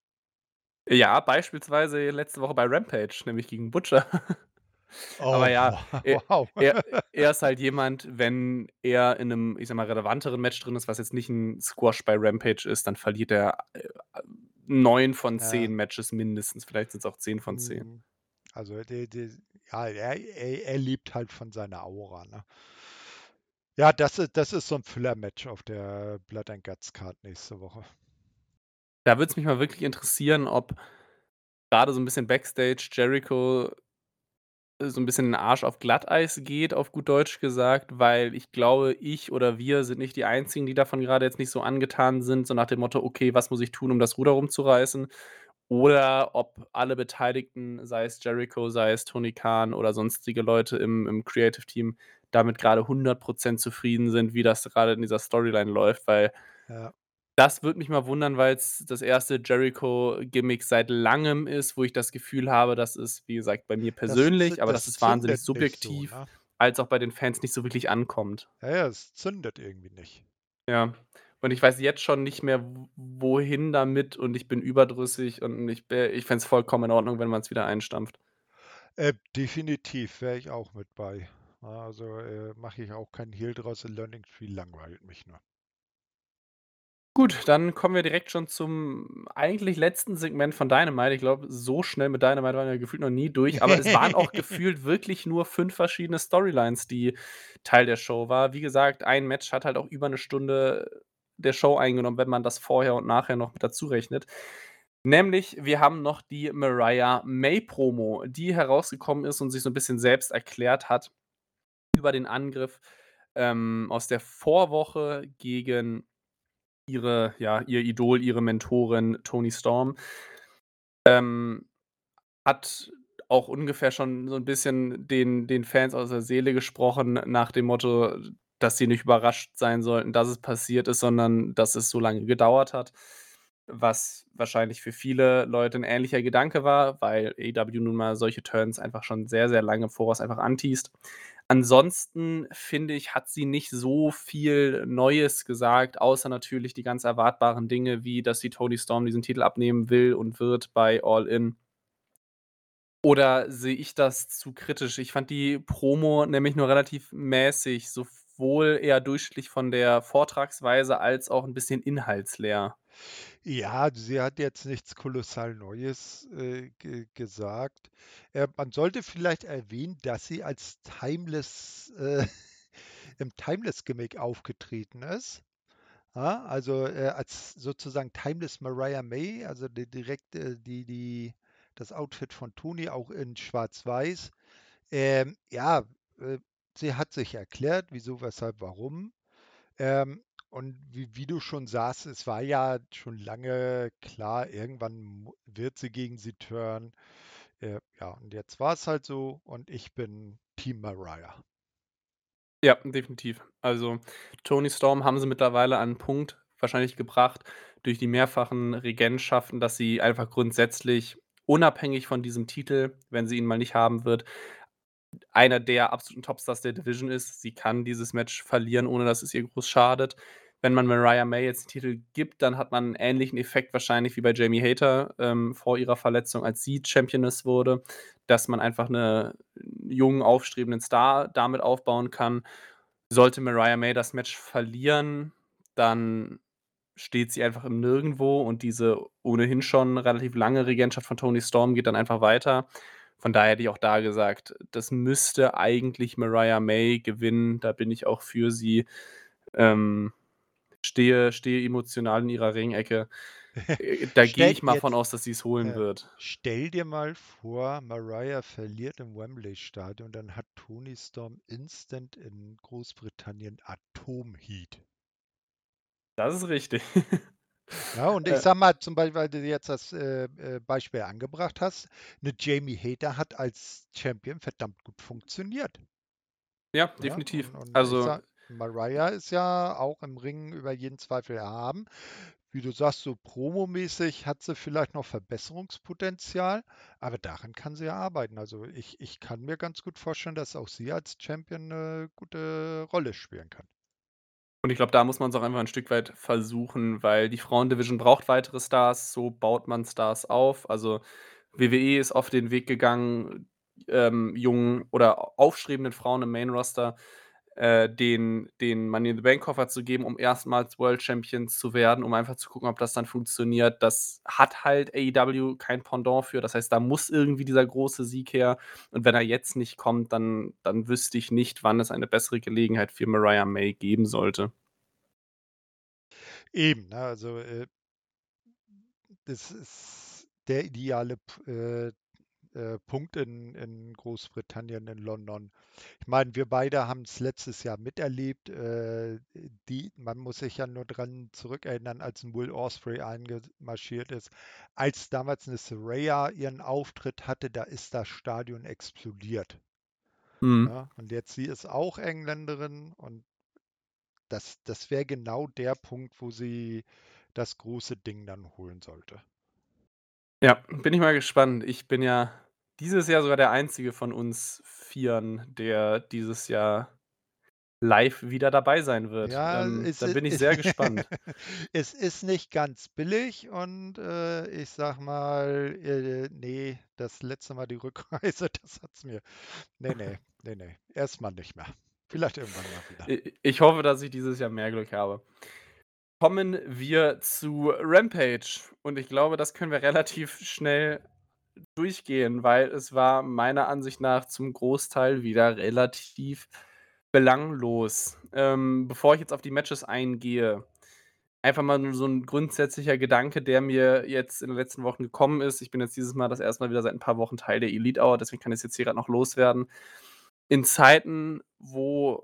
Ja, beispielsweise letzte Woche bei Rampage, nämlich gegen Butcher. Aber Oh, ja, e wow. er er ist halt jemand, wenn er in 'nem, ich sage mal, relevanteren Match drin ist, was jetzt nicht 'n Squash bei Rampage ist, dann verliert er, äh, neun von Ja, zehn Matches mindestens, vielleicht sind's auch zehn von zehn. hm, also der, der, ja, er, er, er lebt halt von seiner Aura, ne? Ja, das ist, das ist so ein Füller-Match auf der Blood and Guts Card nächste Woche. Da würde es mich mal wirklich interessieren, ob grade so 'n bisschen Backstage Jericho so 'n bisschen den Arsch auf Glatteis geht, auf gut Deutsch gesagt, weil ich glaube, ich oder wir sind nicht die Einzigen, die davon grade jetzt nicht so angetan sind, so nach dem Motto: „Okay, was muss ich tun, um das Ruder rumzureißen?“ Oder ob alle Beteiligten, sei es Jericho, sei es Tony Khan oder sonstige Leute im im Creative Team, damit grade hundert Prozent zufrieden sind, wie das grade in dieser Storyline läuft, weil Ja, das würde mich mal wundern, weil's das erste Jericho-Gimmick seit Langem ist, wo ich das Gefühl habe, das ist, wie gesagt, bei mir das, persönlich, zü- aber das das ist wahnsinnig zündet nicht so, subjektiv, ne? als auch bei den Fans nicht so wirklich ankommt. Ja, ja, es zündet irgendwie nicht. Ja. Und ich weiß jetzt schon nicht mehr, w wohin damit und ich bin überdrüssig und ich bä ich fände es vollkommen in Ordnung, wenn man's wieder einstampft. Äh, definitiv wäre ich auch mit bei. Ja, also äh, mache ich auch keinen Hehl draus. Learning Tree langweilt mich nur. Gut, dann kommen wir direkt schon zum eigentlich letzten Segment von Dynamite. Ich glaube, so schnell mit Dynamite waren wir gefühlt noch nie durch, aber es waren auch gefühlt wirklich nur fünf verschiedene Storylines, die Teil der Show war. Wie gesagt, ein Match hat halt auch über eine Stunde der Show eingenommen, wenn man das vorher und nachher noch mit dazu rechnet. Nämlich, wir haben noch die Mariah May Promo, die herausgekommen ist und sich so ein bisschen selbst erklärt hat über den Angriff, ähm, aus der Vorwoche gegen ihre ja, ihr Idol, ihre Mentorin Toni Storm. Ähm, hat auch ungefähr schon so 'n bisschen den den Fans aus der Seele gesprochen nach dem Motto, dass sie nicht überrascht sein sollten, dass es passiert ist, sondern dass es so lange gedauert hat, was wahrscheinlich für viele Leute 'n ähnlicher Gedanke war, weil A E W nun mal solche Turns einfach schon sehr, sehr lange im Voraus einfach anteast. Ansonsten finde ich, hat sie nicht so viel Neues gesagt, außer natürlich die ganz erwartbaren Dinge, wie dass sie Toni Storm diesen Titel abnehmen will und wird bei All In. Oder sehe ich das zu kritisch? Ich fand die Promo nämlich nur relativ mäßig, sowohl eher durchschnittlich von der Vortragsweise als auch 'n bisschen inhaltsleer. Ja, sie hat jetzt nichts kolossal Neues äh, ge gesagt. Äh, man sollte vielleicht erwähnen, dass sie als Timeless äh, im Timeless-Gimmick aufgetreten ist. Ja, also äh, als sozusagen Timeless Mariah May, also die, direkt äh, die, die, das Outfit von Toni auch in Schwarz-Weiß. Ähm, ja, äh, sie hat sich erklärt, wieso, weshalb, warum. Ähm, und wie, wie du schon sagst, es war ja schon lange klar, irgendwann mu- wird sie gegen sie turnen. Äh, ja, und jetzt war es halt so und ich bin Team Mariah. Ja, definitiv. Also, Toni Storm haben sie mittlerweile an 'n Punkt wahrscheinlich gebracht durch die mehrfachen Regentschaften, dass sie einfach grundsätzlich unabhängig von diesem Titel, wenn sie ihn mal nicht haben wird, einer der absoluten Topstars der Division ist. Sie kann dieses Match verlieren, ohne dass es ihr groß schadet. Wenn man Mariah May jetzt 'n Titel gibt, dann hat man 'n ähnlichen Effekt wahrscheinlich wie bei Jamie Hayter, ähm, vor ihrer Verletzung, als sie Championess wurde, dass man einfach 'ne jungen, aufstrebenden Star damit aufbauen kann. Sollte Mariah May das Match verlieren, dann steht sie einfach im Nirgendwo und diese ohnehin schon relativ lange Regentschaft von Toni Storm geht dann einfach weiter. Von daher hätte ich auch da gesagt, das müsste eigentlich Mariah May gewinnen. Da bin ich auch für sie. Ähm, stehe stehe emotional in ihrer Ringecke. Äh, da gehe Stell ich mal von jetzt aus, dass sie's holen äh, wird. stell dir mal vor, Mariah verliert im Wembley-Stadion, dann hat Toni Storm instant in Großbritannien Atomheat. Das ist richtig. Ja, und ich Äh, sag mal zum Beispiel, weil du jetzt das äh, äh, Beispiel angebracht hast, eine Jamie Hayter hat als Champion verdammt gut funktioniert. ja, Ja, definitiv. und, und ich Also sag, Mariah ist ja auch im Ring über jeden Zweifel erhaben. Wie du sagst, so promomäßig hat sie vielleicht noch Verbesserungspotenzial, aber daran kann sie ja arbeiten. Also ich, ich kann mir ganz gut vorstellen, dass auch sie als Champion eine gute Rolle spielen kann. und ich glaube, da muss man's auch einfach 'n Stück weit versuchen, weil die Frauendivision braucht weitere Stars, so baut man Stars auf. Also, W W E ist auf den Weg gegangen, ähm, jungen oder aufstrebenden Frauen im Main Roster, äh, den den Money in the Bank Koffer zu geben, um erstmals World Champions zu werden, um einfach zu gucken, ob das dann funktioniert. Das hat halt A E W kein Pendant für. Das heißt, da muss irgendwie dieser große Sieg her. Und wenn er jetzt nicht kommt, dann dann wüsste ich nicht, wann es eine bessere Gelegenheit für Mariah May geben sollte. Eben, ne, also äh, das ist der ideale P- äh, äh, Punkt in, in Großbritannien, in London. Ich meine, wir beide haben es letztes Jahr miterlebt. Äh, die, man muss sich ja nur dran zurückerinnern, als ein Will Ospreay eingemarschiert ist. Als damals eine Saraya ihren Auftritt hatte, da ist das Stadion explodiert. Mhm. Ja? Und jetzt sie ist auch Engländerin und das, das wäre genau der Punkt, wo sie das große Ding dann holen sollte. Ja, bin ich mal gespannt. Ich bin ja dieses Jahr sogar der einzige von uns Vieren, der dieses Jahr live wieder dabei sein wird. Ja, Ähm, es da ist, bin ich sehr gespannt. es ist nicht ganz billig und äh, ich sag mal, äh, nee, das letzte Mal die Rückreise, das hat's mir. Nee, nee, nee, nee, erstmal nicht mehr. Vielleicht irgendwann mal wieder. I ich hoffe, dass ich dieses Jahr mehr Glück habe. Kommen wir zu Rampage und ich glaube, das können wir relativ schnell durchgehen, weil es war meiner Ansicht nach zum Großteil wieder relativ belanglos. Ähm, bevor ich jetzt auf die Matches eingehe, einfach mal nur so 'n grundsätzlicher Gedanke, der mir jetzt in den letzten Wochen gekommen ist. Ich bin jetzt dieses Mal das erste Mal wieder seit 'n paar Wochen Teil der Elite Hour, deswegen kann ich's jetzt hier grad noch loswerden. In Zeiten, wo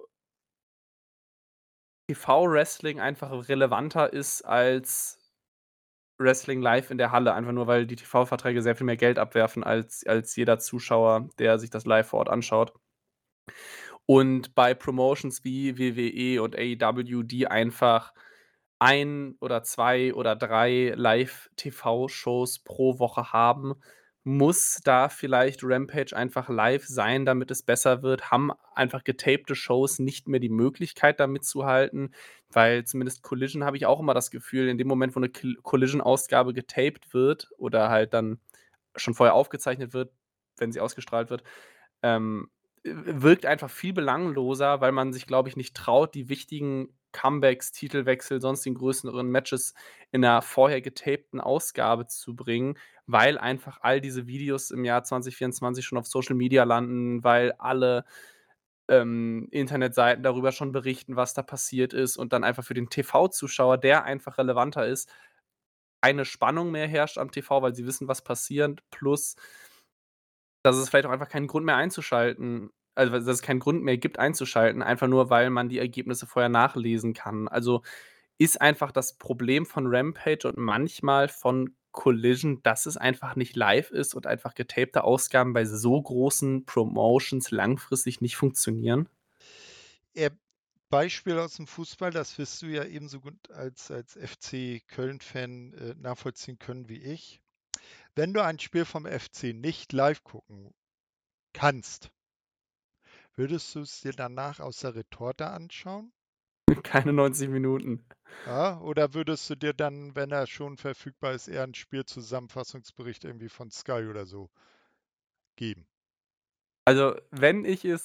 T V-Wrestling einfach relevanter ist als Wrestling live in der Halle, einfach nur, weil die T V-Verträge sehr viel mehr Geld abwerfen als als jeder Zuschauer, der sich das live vor Ort anschaut. Und bei Promotions wie W W E und A E W, die einfach ein oder zwei oder drei Live-T V-Shows pro Woche haben, muss da vielleicht Rampage einfach live sein, damit es besser wird? Haben einfach getapte Shows nicht mehr die Möglichkeit, da mitzuhalten? Weil zumindest Collision habe ich auch immer das Gefühl, in dem Moment, wo 'ne Kill Collision-Ausgabe getaped wird oder halt dann schon vorher aufgezeichnet wird, wenn sie ausgestrahlt wird, ähm, w wirkt einfach viel belangloser, weil man sich, glaube ich, nicht traut, die wichtigen Comebacks, Titelwechsel, sonstigen größeren Matches in 'ner vorher getapten Ausgabe zu bringen, weil einfach all diese Videos im Jahr zwanzig vierundzwanzig schon auf Social Media landen, weil alle, ähm, Internetseiten darüber schon berichten, was da passiert ist und dann einfach für den T V-Zuschauer, der einfach relevanter ist, keine Spannung mehr herrscht am T V, weil sie wissen, was passiert, plus dass es vielleicht auch einfach keinen Grund mehr einzuschalten also, dass es keinen Grund mehr gibt einzuschalten, einfach nur, weil man die Ergebnisse vorher nachlesen kann. Also, ist einfach das Problem von Rampage und manchmal von Collision, dass es einfach nicht live ist und einfach getapte Ausgaben bei so großen Promotions langfristig nicht funktionieren? Äh, Beispiel aus dem Fußball, das wirst du ja ebenso gut als, als F C Köln-Fan äh, nachvollziehen können wie ich. Wenn du ein Spiel vom F C nicht live gucken kannst, würdest du es dir danach aus der Retorte anschauen? Keine neunzig Minuten. Ja, oder würdest du dir dann, wenn er schon verfügbar ist, eher einen Spielzusammenfassungsbericht irgendwie von Sky oder so geben? Also, wenn ich es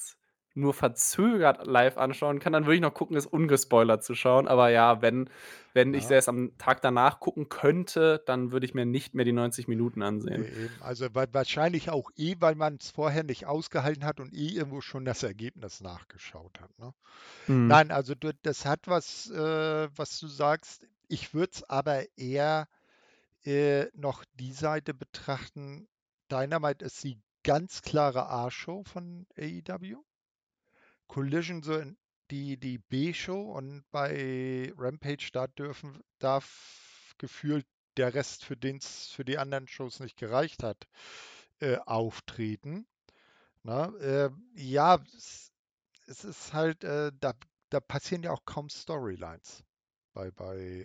nur verzögert live anschauen kann, dann würde ich noch gucken, es ungespoilert zu schauen. Aber ja, wenn wenn ich's Ja. erst am Tag danach gucken könnte, dann würde ich mir nicht mehr die neunzig Minuten Ne, ansehen. eben. Also, wa wahrscheinlich auch eh, weil man's vorher nicht ausgehalten hat und eh irgendwo schon das Ergebnis nachgeschaut hat, ne? Mhm. Nein, also du das hat was, äh, was du sagst. Ich würde es aber eher, äh, noch die Seite betrachten. Dynamite ist die ganz klare A-Show von A E W. Collision so in die die B-Show und bei Rampage, da dürfen darf gefühlt der Rest, für den's für die anderen Shows nicht gereicht hat, äh, auftreten, ne? Ähm, ja, es es ist halt, äh, da da passieren ja auch kaum Storylines bei bei,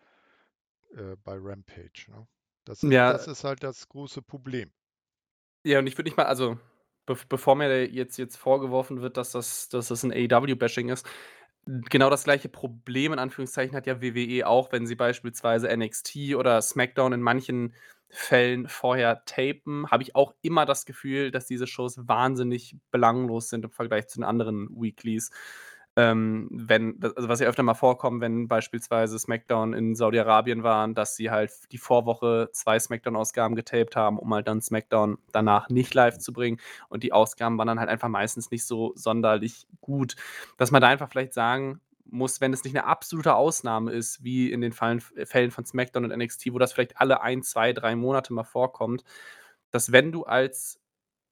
äh, äh, bei Rampage, ne? Das ist das Ja. ist halt das große Problem. Ja, und ich würde nicht mal also, bev bevor mir jetzt jetzt vorgeworfen wird, dass das dass das 'n AEW-Bashing ist, genau das gleiche Problem in Anführungszeichen hat ja W W E auch, wenn sie beispielsweise NXT oder SmackDown in manchen Fällen vorher tapen, habe ich auch immer das Gefühl, dass diese Shows wahnsinnig belanglos sind im Vergleich zu den anderen Weeklies. Ähm, wenn also, was ja öfter mal vorkommt, wenn beispielsweise SmackDown in Saudi-Arabien waren, dass sie halt f die Vorwoche zwei SmackDown-Ausgaben getaped haben, um halt dann SmackDown danach nicht live zu bringen. Und die Ausgaben waren dann halt einfach meistens nicht so sonderlich gut. Dass man da einfach vielleicht sagen muss, wenn es nicht 'ne absolute Ausnahme ist, wie in den Fallen Fällen von SmackDown und NXT, wo das vielleicht alle ein, zwei, drei Monate mal vorkommt, dass wenn du als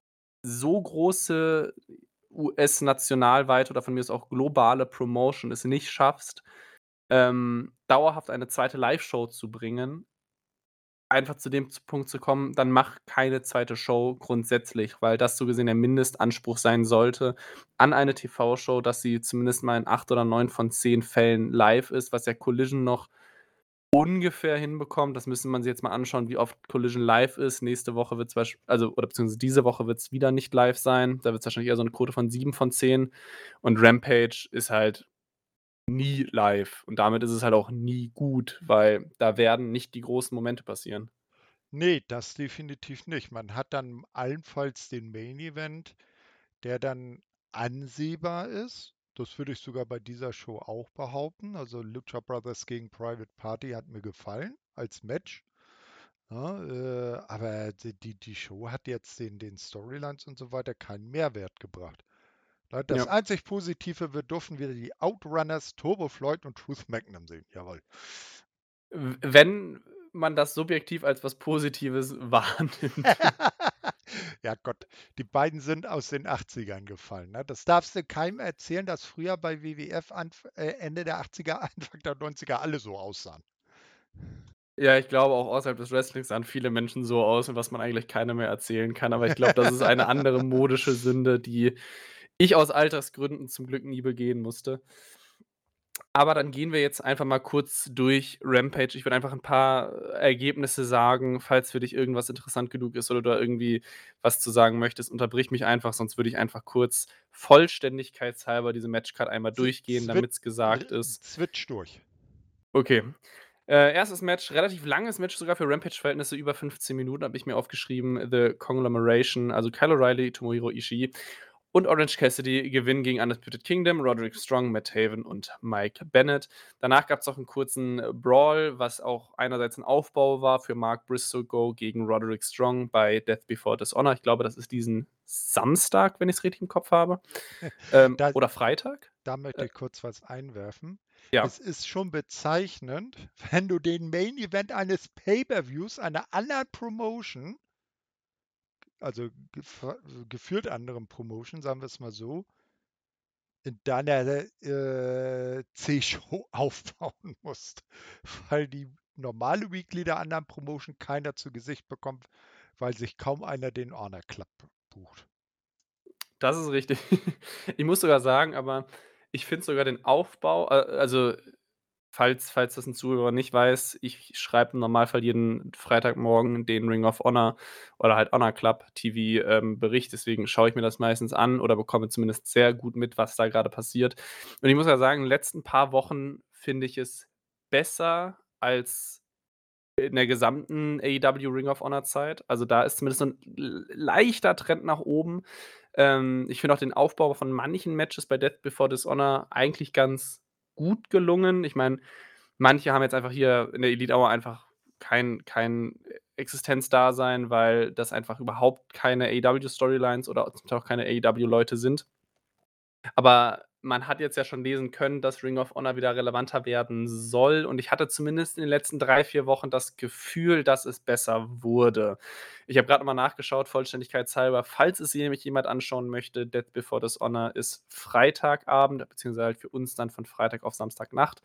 so große US-nationalweite oder von mir aus auch globale Promotion es nicht schaffst, ähm, dauerhaft eine zweite Liveshow zu bringen einfach zu dem z Punkt zu kommen, dann mach keine zweite Show grundsätzlich, weil das so gesehen der Mindestanspruch sein sollte an eine TV-Show, dass sie zumindest mal in acht oder neun von zehn Fällen live ist, was ja Collision noch ungefähr hinbekommt. Das müsste man sich jetzt mal anschauen, wie oft Collision live ist. Nächste Woche wird's wahrsch also, oder beziehungsweise diese Woche wird's wieder nicht live sein. Da wird's wahrscheinlich eher so 'ne Quote von sieben von zehn. Und Rampage ist halt nie live und damit ist es halt auch nie gut, weil da werden nicht die großen Momente passieren. Ne, das definitiv nicht. Man hat dann allenfalls den Main Event, der dann ansehbar ist. Das würde ich sogar bei dieser Show auch behaupten. Also, Lucha Brothers gegen Private Party hat mir gefallen als Match, ne? Äh, aber d die die Show hat jetzt den den Storylines und so weiter keinen Mehrwert gebracht. Ne, das Ja. einzig Positive, wir durften wieder die Outrunners, Turbo Floyd und Truth Magnum sehen. Jawoll. W wenn man das subjektiv als was Positives wahrnimmt. Ja Gott, die beiden sind aus den Achtzigern gefallen, ne? Das darfst du keinem erzählen, dass früher bei W W F Anf äh, Ende der Achtziger, Anfang der Neunziger alle so aussahen. Ja, ich glaube auch außerhalb des Wrestlings sahen viele Menschen so aus und was man eigentlich keinem mehr erzählen kann. Aber ich glaube, das ist eine andere modische Sünde, die ich aus Altersgründen zum Glück nie begehen musste. Aber dann gehen wir jetzt einfach mal kurz durch Rampage. Ich würde einfach 'n paar Ergebnisse sagen. Falls für dich irgendwas interessant genug ist oder du da irgendwie was zu sagen möchtest, unterbrich mich einfach, sonst würde ich einfach kurz vollständigkeitshalber diese Matchcard einmal S durchgehen, swit damit's äh, gesagt ist. switch durch. Okay. Äh, erstes Match, relativ langes Match sogar für Rampage-Verhältnisse, über fünfzehn Minuten habe ich mir aufgeschrieben. The Conglomeration, also Kyle O'Reilly, Tomohiro Ishii und Orange Cassidy gewinnen gegen Undisputed Kingdom, Roderick Strong, Matt Taven und Mike Bennett. Danach gab's noch 'n kurzen Brawl, was auch einerseits 'n Aufbau war für Mark Briscoe gegen Roderick Strong bei Death Before Dishonor. Ich glaube, das ist diesen Samstag, wenn ich's richtig im Kopf habe. Ähm, Da oder Freitag? da möchte Äh ich kurz was einwerfen. Ja. Es ist schon bezeichnend, wenn du den Main Event eines Pay-per-Views einer anderen Promotion also, gef geführt anderen Promotion, sagen wir's mal so in deiner, äh, C-Show aufbauen musst, weil die normale Weekly der anderen Promotion keiner zu Gesicht bekommt, weil sich kaum einer den Honor Club bucht. Das ist richtig. Ich muss sogar sagen, aber ich finde sogar den Aufbau äh, also, falls falls das 'n Zuhörer nicht weiß, ich schreibe im Normalfall jeden Freitagmorgen den Ring of Honor oder halt Honor Club TV, ähm, Bericht. Deswegen schaue ich mir das meistens an oder bekomme zumindest sehr gut mit, was da grade passiert. Und ich muss ja sagen, in den letzten paar Wochen finde ich es besser als in der gesamten AEW Ring of Honor Zeit. Also, da ist zumindest so 'n l leichter Trend nach oben. Ähm, ich finde auch den Aufbau von manchen Matches bei Death Before Dishonor eigentlich ganz gut gelungen. Ich meine, manche haben jetzt einfach hier in der Elite Hour einfach kein kein Existenzdasein, weil das einfach überhaupt keine A E W-Storylines oder zum Teil auch keine A E W-Leute sind. Aber man hat jetzt ja schon lesen können, dass Ring of Honor wieder relevanter werden soll und ich hatte zumindest in den letzten drei, vier Wochen das Gefühl, dass es besser wurde. Ich habe grad noch mal nachgeschaut, vollständigkeitshalber, falls es sich nämlich jemand anschauen möchte, Death Before Dishonor ist Freitagabend, beziehungsweise halt für uns dann von Freitag auf Samstagnacht.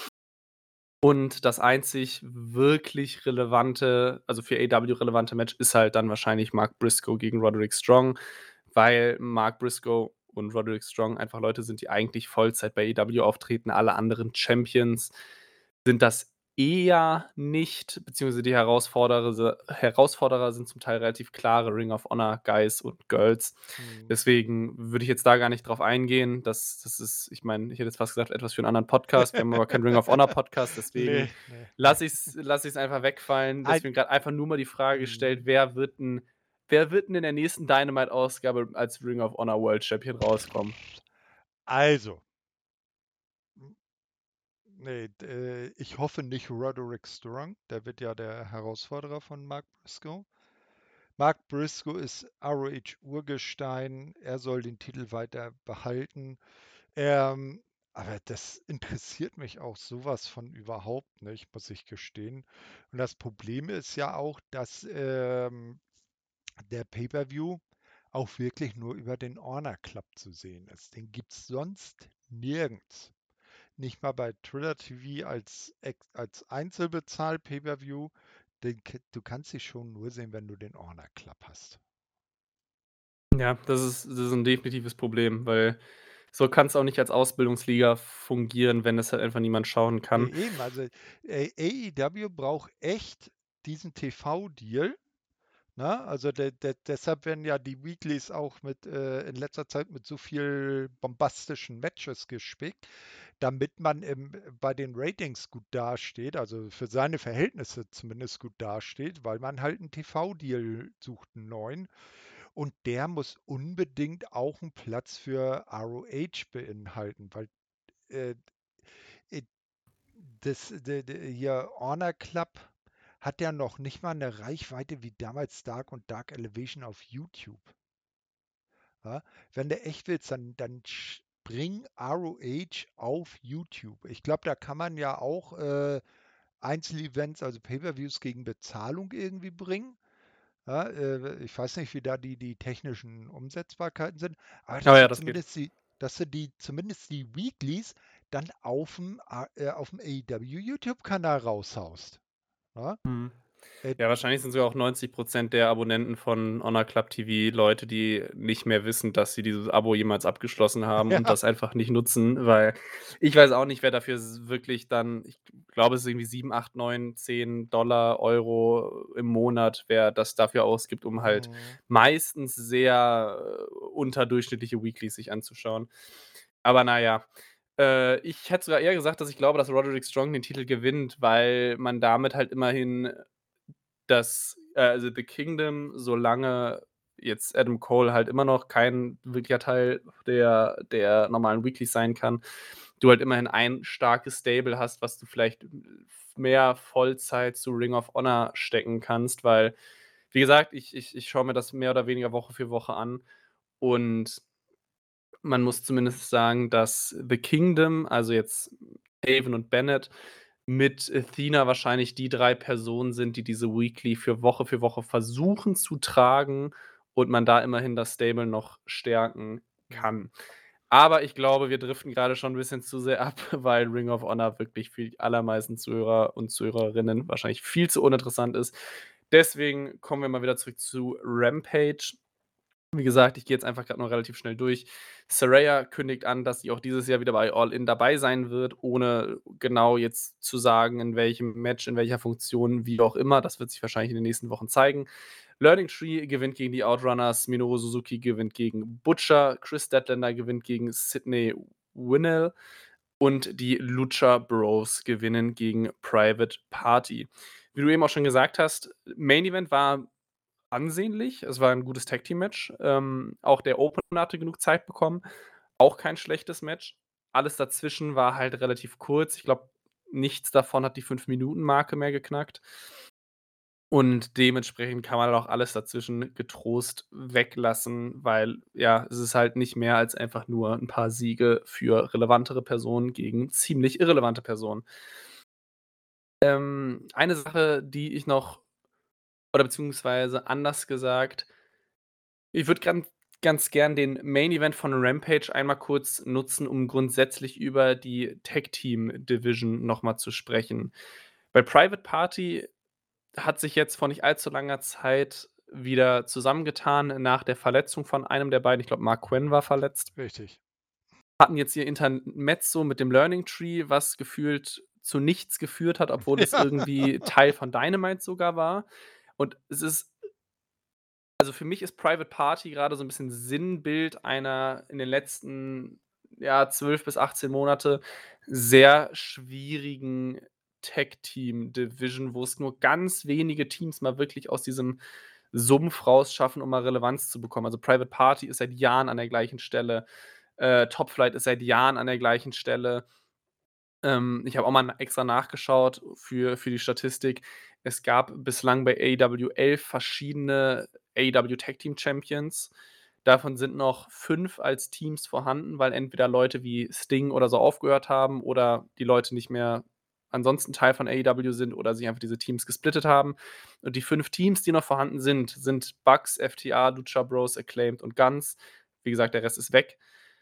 Und das einzig wirklich relevante, also für A E W relevante Match ist halt dann wahrscheinlich Mark Briscoe gegen Roderick Strong, weil Mark Briscoe und Roderick Strong einfach Leute sind, die eigentlich Vollzeit bei A E W auftreten. Alle anderen Champions sind das eher nicht, beziehungsweise die Herausforderer se Herausforderer sind zum Teil relativ klare Ring of Honor Guys und Girls. Mhm. Deswegen würde ich jetzt da gar nicht drauf eingehen. Das das ist ich meine, ich hätte jetzt fast gesagt, etwas für 'n anderen Podcast. Wir haben aber keinen Ring of Honor Podcast, Ne, deswegen ne. lasse ich's lasse ich's einfach wegfallen. Ein Deswegen grad einfach nur mal die Frage gestellt, Mhm. wer wird 'n wer wird 'n in der nächsten Dynamite-Ausgabe als Ring of Honor World Champion rauskommen? Also Hm. Ne, d äh, ich hoffe nicht Roderick Strong, der wird ja der Herausforderer von Mark Briscoe. Mark Briscoe ist R O H-Urgestein, er soll den Titel weiter behalten. Ähm, aber das interessiert mich auch so was von überhaupt nicht, muss ich gestehen. Und das Problem ist ja auch, dass, ähm, der Pay-per-View auch wirklich nur über den Honor Club zu sehen ist. Den gibt's sonst nirgends. Nicht mal bei Triller T V als ex als Einzelbezahl-Pay-per-View. Den k du kannst dich schon nur sehen, wenn du den Honor Club hast. Ja, das ist das ist 'n definitives Problem, weil so kann's auch nicht als Ausbildungsliga fungieren, wenn das halt einfach niemand schauen Ne, kann. eben, also, äh, A E W braucht echt diesen T V-Deal, ne? Also, de de deshalb werden ja die Weeklies auch mit äh, in letzter Zeit mit so viel bombastischen Matches gespickt, damit man im bei den Ratings gut dasteht, also, für seine Verhältnisse zumindest gut dasteht, weil man halt 'n T V-Deal sucht, 'n neuen. Und der muss unbedingt auch 'n Platz für R O H beinhalten, weil, äh, äh, das de de hier Honor Club hat ja noch nicht mal 'ne Reichweite wie damals Dark und Dark Elevation auf YouTube. Ja, wenn du echt willst, dann dann sch bring R O H auf YouTube. Ich glaube, da kann man ja auch, äh, Einzelevents, also Pay-per-Views gegen Bezahlung irgendwie bringen. Ja, äh, ich weiß nicht, wie da die die technischen Umsetzbarkeiten sind, aber Oh dass ja, du das geht. zumindest die dass du die zumindest die Weeklies dann auf'm A äh, auf'm A E W YouTube-Kanal raushaust, ja? Mhm. Äh Ja, wahrscheinlich sind sogar auch neunzig Prozent der Abonnenten von Honor Club T V Leute, die nicht mehr wissen, dass sie dieses Abo jemals abgeschlossen haben und Ja. das einfach nicht nutzen, weil ich weiß auch nicht, wer dafür s wirklich dann ich glaube, es ist irgendwie sieben, acht, neun, zehn Dollar, Euro im Monat, wer das dafür ausgibt, um halt Mhm. meistens sehr unterdurchschnittliche Weeklies sich anzuschauen. Aber na ja. Äh, ich hätte sogar eher gesagt, dass ich glaube, dass Roderick Strong den Titel gewinnt, weil man damit halt immerhin das äh, also The Kingdom, solange jetzt Adam Cole halt immer noch kein wirklicher Teil der der normalen Weeklies sein kann, du halt immerhin ein starkes Stable hast, was du vielleicht f mehr Vollzeit zu Ring of Honor stecken kannst, weil, wie gesagt, ich ich ich schaue mir das mehr oder weniger Woche für Woche an und man muss zumindest sagen, dass The Kingdom, also jetzt Haven und Bennett, mit Athena wahrscheinlich die drei Personen sind, die diese Weekly für Woche für Woche versuchen zu tragen und man da immerhin das Stable noch stärken Mhm. kann. Aber ich glaube, wir driften grade schon 'n bisschen zu sehr ab, weil Ring of Honor wirklich für die allermeisten Zuhörer und Zuhörerinnen wahrscheinlich viel zu uninteressant ist. Deswegen kommen wir mal wieder zurück zu Rampage. Wie gesagt, ich gehe jetzt einfach grad nur relativ schnell durch. Saraya kündigt an, dass sie auch dieses Jahr wieder bei All In dabei sein wird, ohne genau jetzt zu sagen, in welchem Match, in welcher Funktion, wie auch immer. Das wird sich wahrscheinlich in den nächsten Wochen zeigen. Learning Tree gewinnt gegen die Outrunners, Minoru Suzuki gewinnt gegen Butcher, Kris Statlander gewinnt gegen Sydney Winnel und die Lucha Bros gewinnen gegen Private Party. Wie du eben auch schon gesagt hast, Main Event war ansehnlich. Es war 'n gutes Tag-Team-Match. Ähm, auch der Opener hatte genug Zeit bekommen. Auch kein schlechtes Match. Alles dazwischen war halt relativ kurz. Ich glaube, nichts davon hat die Fünf-Minuten-Marke mehr geknackt. Und dementsprechend kann man auch alles dazwischen getrost weglassen, weil, ja, es ist halt nicht mehr als einfach nur 'n paar Siege für relevantere Personen gegen ziemlich irrelevante Personen. Ähm, eine Sache, die ich noch oder beziehungsweise anders gesagt ich würde gan ganz gern den Main Event von Rampage einmal kurz nutzen, um grundsätzlich über die Tag-Team-Division noch mal zu sprechen. Bei Private Party hat sich jetzt vor nicht allzu langer Zeit wieder zusammengetan nach der Verletzung von einem der beiden. Ich glaube, Marq Quen war verletzt. Richtig. Hatten jetzt ihr Intermezzo mit dem Learning Tree, was gefühlt zu nichts geführt hat, obwohl es Ja. irgendwie Teil von Dynamite sogar war. Und es ist also, für mich ist Private Party grade so 'n bisschen Sinnbild einer in den letzten, ja, zwölf bis achtzehn Monate sehr schwierigen Tag-Team-Division, wo es nur ganz wenige Teams mal wirklich aus diesem Sumpf rausschaffen, um mal Relevanz zu bekommen. Also, Private Party ist seit Jahren an der gleichen Stelle. Äh, Top Flight ist seit Jahren an der gleichen Stelle. Ähm, ich habe auch mal n extra nachgeschaut für für die Statistik. Es gab bislang bei AEW elf verschiedene AEW Tag Team Champions. Davon sind noch fünf als Teams vorhanden, weil entweder Leute wie Sting oder so aufgehört haben oder die Leute nicht mehr ansonsten Teil von AEW sind oder sich einfach diese Teams gesplittet haben. Und die fünf Teams, die noch vorhanden sind, sind Bucks, FTR, Lucha Bros, Acclaimed und Guns. Wie gesagt, der Rest ist weg.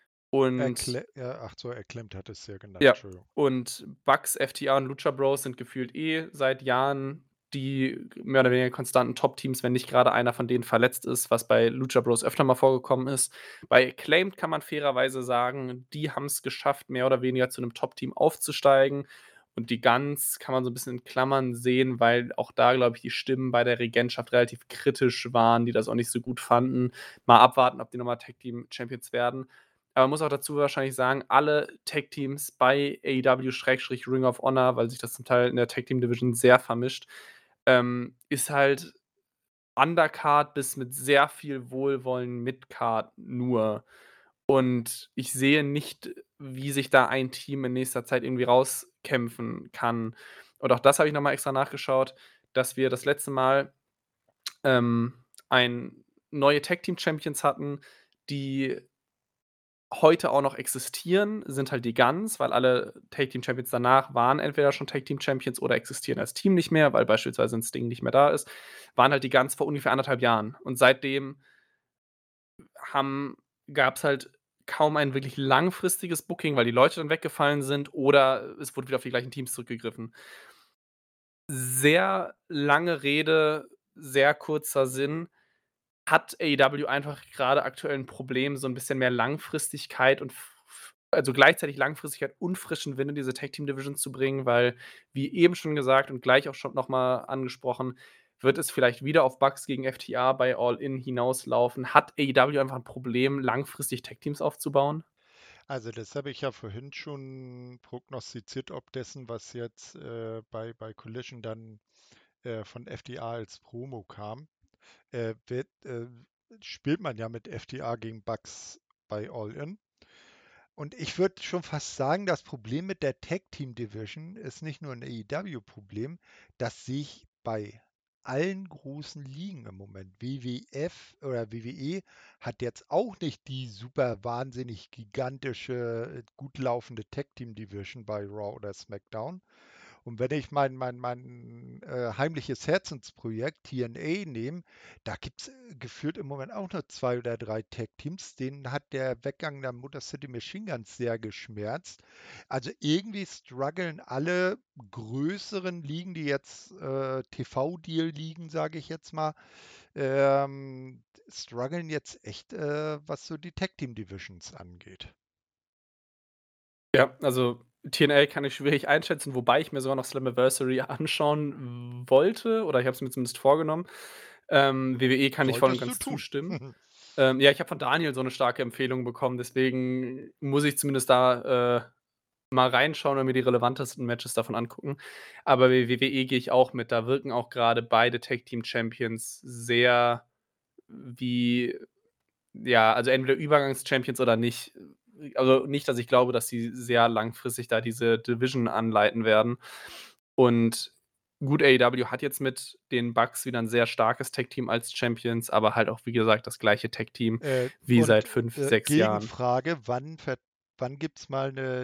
Und Erklä ja, ach so, Acclaimed hattest du ja genannt, Ja, Entschuldigung. und Bucks, FTR und Lucha Bros sind gefühlt eh seit Jahren die mehr oder weniger konstanten Top-Teams, wenn nicht grade einer von denen verletzt ist, was bei Lucha Bros öfter mal vorgekommen ist. Bei Acclaimed kann man fairerweise sagen, die haben's geschafft, mehr oder weniger zu 'nem Top-Team aufzusteigen. Und die Guns kann man so 'n bisschen in Klammern sehen, weil auch da, glaube ich, die Stimmen bei der Regentschaft relativ kritisch waren, die das auch nicht so gut fanden. Mal abwarten, ob die noch mal Tag Team Champions werden. Aber man muss auch dazu wahrscheinlich sagen, alle Tag-Teams bei AEW/Ring of Honor, weil sich das zum Teil in der Tag-Team-Division sehr vermischt, ähm, ist halt Undercard bis mit sehr viel Wohlwollen Midcard nur. Und ich sehe nicht, wie sich da ein Team in nächster Zeit irgendwie rauskämpfen kann. Und auch das habe ich noch mal extra nachgeschaut, dass wir das letzte Mal, ähm, ein neue Tag Team Champions hatten, die heute auch noch existieren, sind halt die Guns, weil alle Tag Team Champions danach waren entweder schon Tag Team Champions oder existieren als Team nicht mehr, weil beispielsweise 'n Sting nicht mehr da ist. Waren halt die Guns vor ungefähr anderthalb Jahren. Und seitdem haben gab's halt kaum ein wirklich langfristiges Booking, weil die Leute dann weggefallen sind oder es wurde wieder auf die gleichen Teams zurückgegriffen. Sehr lange Rede, sehr kurzer Sinn. Hat AEW einfach grade aktuell 'n Problem, so 'n bisschen mehr Langfristigkeit und f f also, gleichzeitig Langfristigkeit und frischen Wind in diese Tag Team Division zu bringen, weil, wie eben schon gesagt und gleich auch schon noch mal angesprochen, wird es vielleicht wieder auf Bucks gegen FTR bei All In hinauslaufen. Hat AEW einfach 'n Problem, langfristig Tag Teams aufzubauen? Also, das habe ich ja vorhin schon prognostiziert, ob dessen, was jetzt, äh, bei bei Collision dann, äh, von FTR als Promo kam. Äh, wird äh, spielt man ja mit FTR gegen Bucks bei All In. Und ich würde schon fast sagen, das Problem mit der Tag Team Division ist nicht nur 'n AEW-Problem, das sehe ich bei allen großen Ligen im Moment. W W F oder W W E hat jetzt auch nicht die super wahnsinnig gigantische, gut laufende Tag Team Division bei Raw oder SmackDown. Und wenn ich mein mein mein, äh, heimliches Herzensprojekt T N A nehme, da gibt's, äh, gefühlt im Moment auch nur zwei oder drei Tag Teams. Denen hat der Weggang der Motor City Machine Guns sehr geschmerzt. Also, irgendwie strugglen alle größeren Ligen, die jetzt, äh, T V-Deal-Ligen, sage ich jetzt mal, ähm, struggeln jetzt echt, äh, was so die Tag Team Divisions angeht. Ja, also, T N A kann ich schwierig einschätzen, wobei ich mir sogar noch Slammiversary anschauen wollte oder ich habe es mir zumindest vorgenommen. Ähm, W W E kann ich voll und Solltest du ganz tun. zustimmen. Ähm, ja, ich habe von Daniel so 'ne starke Empfehlung bekommen, deswegen muss ich zumindest da, äh mal reinschauen und mir die relevantesten Matches davon angucken. Aber bei W W E gehe ich auch mit. Da wirken auch grade beide Tag Team Champions sehr wie ja, also entweder Übergangs-Champions oder nicht. Also, nicht, dass ich glaube, dass sie sehr langfristig da diese Division anleiten werden. Und gut, A E W hat jetzt mit den Bucks wieder 'n sehr starkes Tag-Team als Champions, aber halt auch, wie gesagt, das gleiche Tag-Team Äh, wie und, seit fünf, äh, sechs Jahren. Gegenfrage, wann ver wann gibt's mal 'ne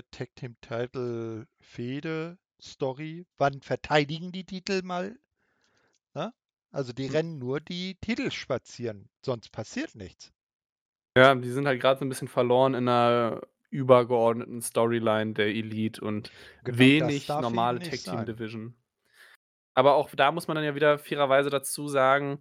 Tag-Team-Title-Fehde-Story? Wann verteidigen die Titel mal, ne? Also, die Hm. rennen nur die Titel spazieren, sonst passiert nichts. Ja, die sind halt grad so 'n bisschen verloren in 'ner übergeordneten Storyline der Elite und Genau das wenig darf eben normale nicht sein. Tag-Team-Division. Aber auch da muss man dann ja wieder fairerweise dazu sagen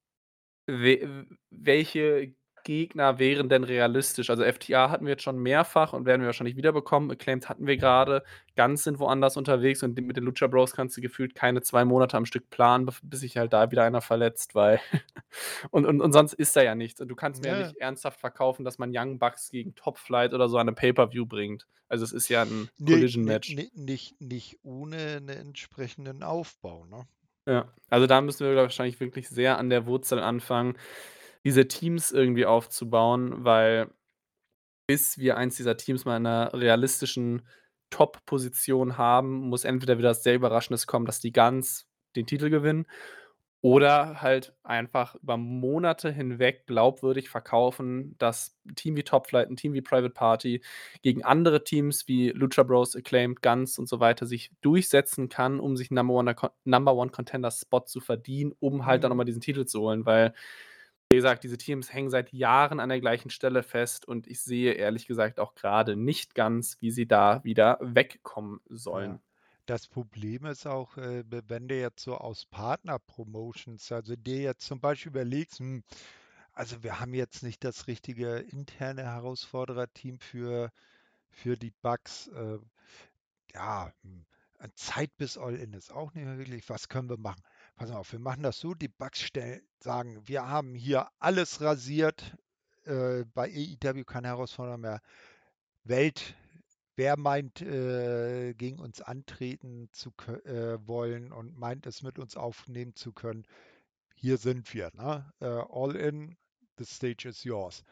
we w welche Gegner wären denn realistisch? Also, F T R hatten wir jetzt schon mehrfach und werden wir wahrscheinlich wieder bekommen. Acclaimed hatten wir grade. Guns sind woanders unterwegs und mit den Lucha Bros kannst du gefühlt keine zwei Monate am Stück planen, bef bis sich halt da wieder einer verletzt, weil und und und sonst ist da ja nichts. Und du kannst mir ja Ja. nicht ernsthaft verkaufen, dass man Young Bucks gegen Top Flight oder so an 'nem Pay-per-View bringt. Also, es ist ja 'n Ne, ne, Collision-Match. ne, nicht nicht ohne 'ne entsprechenden Aufbau, ne? Ja, also, da müssen wir wahrscheinlich wirklich sehr an der Wurzel anfangen, diese Teams irgendwie aufzubauen, weil bis wir eins dieser Teams mal in 'ner realistischen Top-Position haben, muss entweder wieder was sehr Überraschendes kommen, dass die Guns den Titel gewinnen oder halt einfach über Monate hinweg glaubwürdig verkaufen, dass 'n Team wie Top Flight, 'n Team wie Private Party gegen andere Teams wie Lucha Bros, Acclaimed, Guns und so weiter sich durchsetzen kann, um sich Number One Con Number One Contender Spot zu verdienen, um halt dann noch Mhm. mal diesen Titel zu holen, weil, wie gesagt, diese Teams hängen seit Jahren an der gleichen Stelle fest und ich sehe ehrlich gesagt auch grade nicht ganz, wie sie da wieder wegkommen Ja. sollen. Das Problem ist auch, äh, we wenn du jetzt so aus Partner-Promotions also, dir jetzt zum Beispiel überlegst: „Hm, also, wir haben jetzt nicht das richtige interne Herausforderer-Team für für die Bucks, äh, ja, hm, äh, Zeit bis All-In ist auch nicht mehr wirklich. Was können wir machen? Pass auf, wir machen das so, die Bucks stell sagen: ‚Wir haben hier alles rasiert, äh, bei A E W keine Herausforderer mehr. Welt, wer meint, äh, gegen uns antreten zu kö äh, wollen und meint, es mit uns aufnehmen zu können, hier sind wir, ne? Äh, all in, the stage is yours.‘“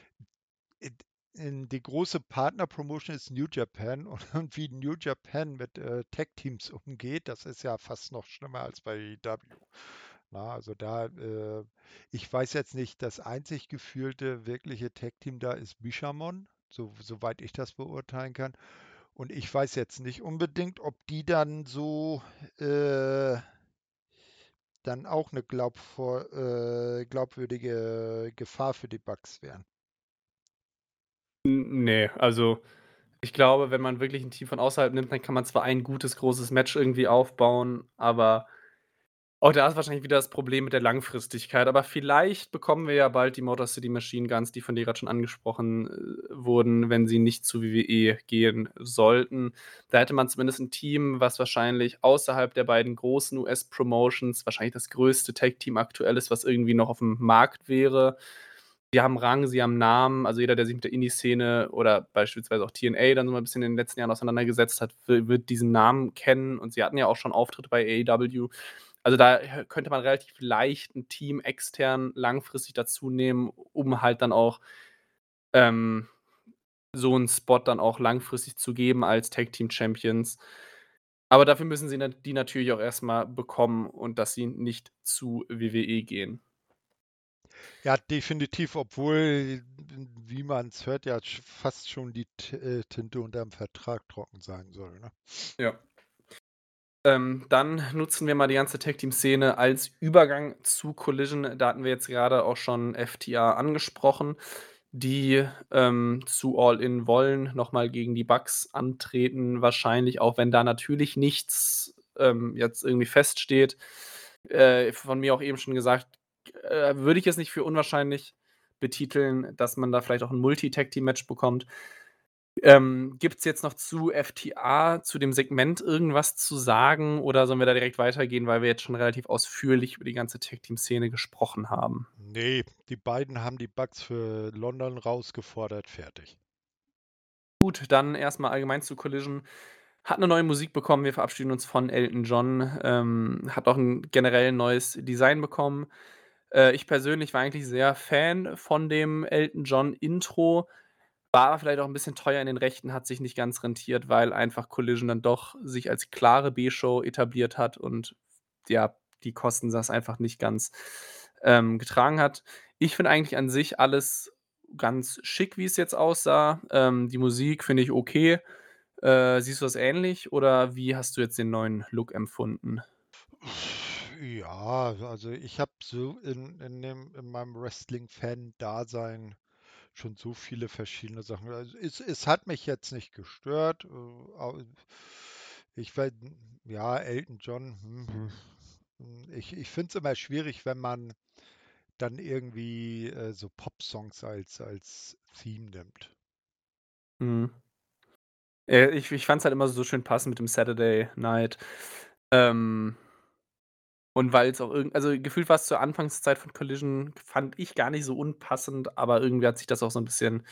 Id in die große Partner-Promotion ist New Japan und wie New Japan mit, äh, Tag-Teams umgeht, das ist ja fast noch schlimmer als bei A E W. Ne, also, da, äh ich weiß jetzt nicht, das einzig gefühlte wirkliche Tag-Team da ist Bishamon, so soweit ich das beurteilen kann. Und ich weiß jetzt nicht unbedingt, ob die dann so, äh dann auch 'ne glaubvor äh, glaubwürdige Gefahr für die Bucks wären. N ne, also, ich glaube, wenn man wirklich 'n Team von außerhalb nimmt, dann kann man zwar ein gutes, großes Match irgendwie aufbauen, aber auch da ist wahrscheinlich wieder das Problem mit der Langfristigkeit. Aber vielleicht bekommen wir ja bald die Motor City Machine Guns, die von dir grad schon angesprochen, äh, wurden, wenn sie nicht zu W W E gehen sollten. Da hätte man zumindest 'n Team, was wahrscheinlich außerhalb der beiden großen US-Promotions wahrscheinlich das größte Tag-Team aktuell ist, was irgendwie noch auf'm Markt wäre. Sie haben Rang, sie haben Namen, also, jeder, der sich mit der Indie-Szene oder beispielsweise auch T N A dann so mal 'n bisschen in den letzten Jahren auseinandergesetzt hat, wi wird diesen Namen kennen und sie hatten ja auch schon Auftritte bei A E W. Also, da hä könnte man relativ leicht 'n Team extern langfristig dazunehmen, um halt dann auch, ähm, so 'n Spot dann auch langfristig zu geben als Tag Team Champions. Aber dafür müssen sie na die natürlich auch erst mal bekommen und dass sie nicht zu W W E gehen. Ja, definitiv, obwohl, w wie man's hört, ja sch fast schon die T äh, Tinte unterm Vertrag trocken sein soll, ne? Ja. Ähm, dann nutzen wir mal die ganze Tag-Team-Szene als Übergang zu Collision. Da hatten wir jetzt grade auch schon F T R angesprochen, die, ähm, zu All In wollen, noch mal gegen die Bucks antreten, wahrscheinlich, auch wenn da natürlich nichts, ähm, jetzt irgendwie feststeht. Äh, von mir auch eben schon gesagt, äh, würde ich jetzt nicht für unwahrscheinlich betiteln, dass man da vielleicht auch 'n Multi-Tag-Team-Match bekommt. Ähm, gibt's jetzt noch zu F T R, zu dem Segment irgendwas zu sagen oder sollen wir da direkt weitergehen, weil wir jetzt schon relativ ausführlich über die ganze Tag-Team-Szene gesprochen haben? Ne, die beiden haben die Bucks für London rausgefordert, fertig. Gut, dann erst mal allgemein zu Collision. Hat 'ne neue Musik bekommen. Wir verabschieden uns von Elton John. Ähm, hat auch 'n generell neues Design bekommen. Äh, ich persönlich war eigentlich sehr Fan von dem Elton John Intro, war aber vielleicht auch 'n bisschen teuer in den Rechten, hat sich nicht ganz rentiert, weil einfach Collision dann doch sich als klare B-Show etabliert hat und ja, die Kosten das einfach nicht ganz, ähm, getragen hat. Ich finde eigentlich an sich alles ganz schick, wie's jetzt aussah. Ähm, die Musik finde ich okay. Äh, siehst du das ähnlich oder wie hast du jetzt den neuen Look empfunden? Ja, also ich habe so in in dem in meinem Wrestling-Fan-Dasein schon so viele verschiedene Sachen. Also es es hat mich jetzt nicht gestört. Äh, au ich wei ja, Elton John, hm, hm, hm, ich ich finde es immer schwierig, wenn man dann irgendwie, äh, so Popsongs als als Theme nimmt. Mhm. Äh, ich ich fand's halt immer so schön passend mit dem Saturday Night. Ähm und weil's auch irgend also gefühlt war's zur Anfangszeit von Collision, fand ich gar nicht so unpassend, aber irgendwie hat sich das auch so 'n bisschen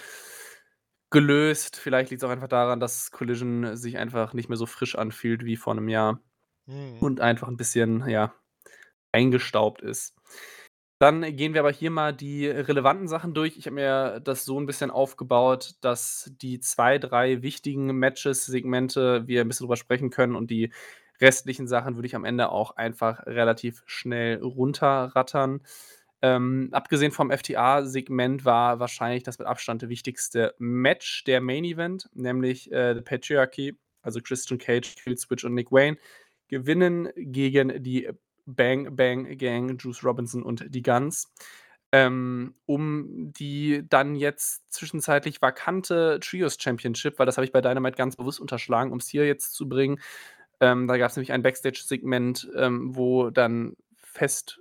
gelöst. Vielleicht liegt's auch einfach daran, dass Collision sich einfach nicht mehr so frisch anfühlt wie vor 'nem Jahr Mhm. und einfach 'n bisschen, ja, eingestaubt ist. Dann gehen wir aber hier mal die relevanten Sachen durch. Ich habe mir das so 'n bisschen aufgebaut, dass die zwei, drei wichtigen Matches, Segmente wir 'n bisschen drüber sprechen können und die restlichen Sachen würde ich am Ende auch einfach relativ schnell runterrattern. Ähm, abgesehen vom FTA-Segment war wahrscheinlich das mit Abstand wichtigste Match der Main Event, nämlich, äh, The Patriarchy, also Christian Cage, Killswitch und Nick Wayne gewinnen gegen die Bang Bang Gang, Juice Robinson und die Gunns, ähm, um die dann jetzt zwischenzeitlich vakante Trios Championship, weil das habe ich bei Dynamite ganz bewusst unterschlagen, um's hier jetzt zu bringen. Ähm, da gab's nämlich ein Backstage-Segment, ähm, wo dann fest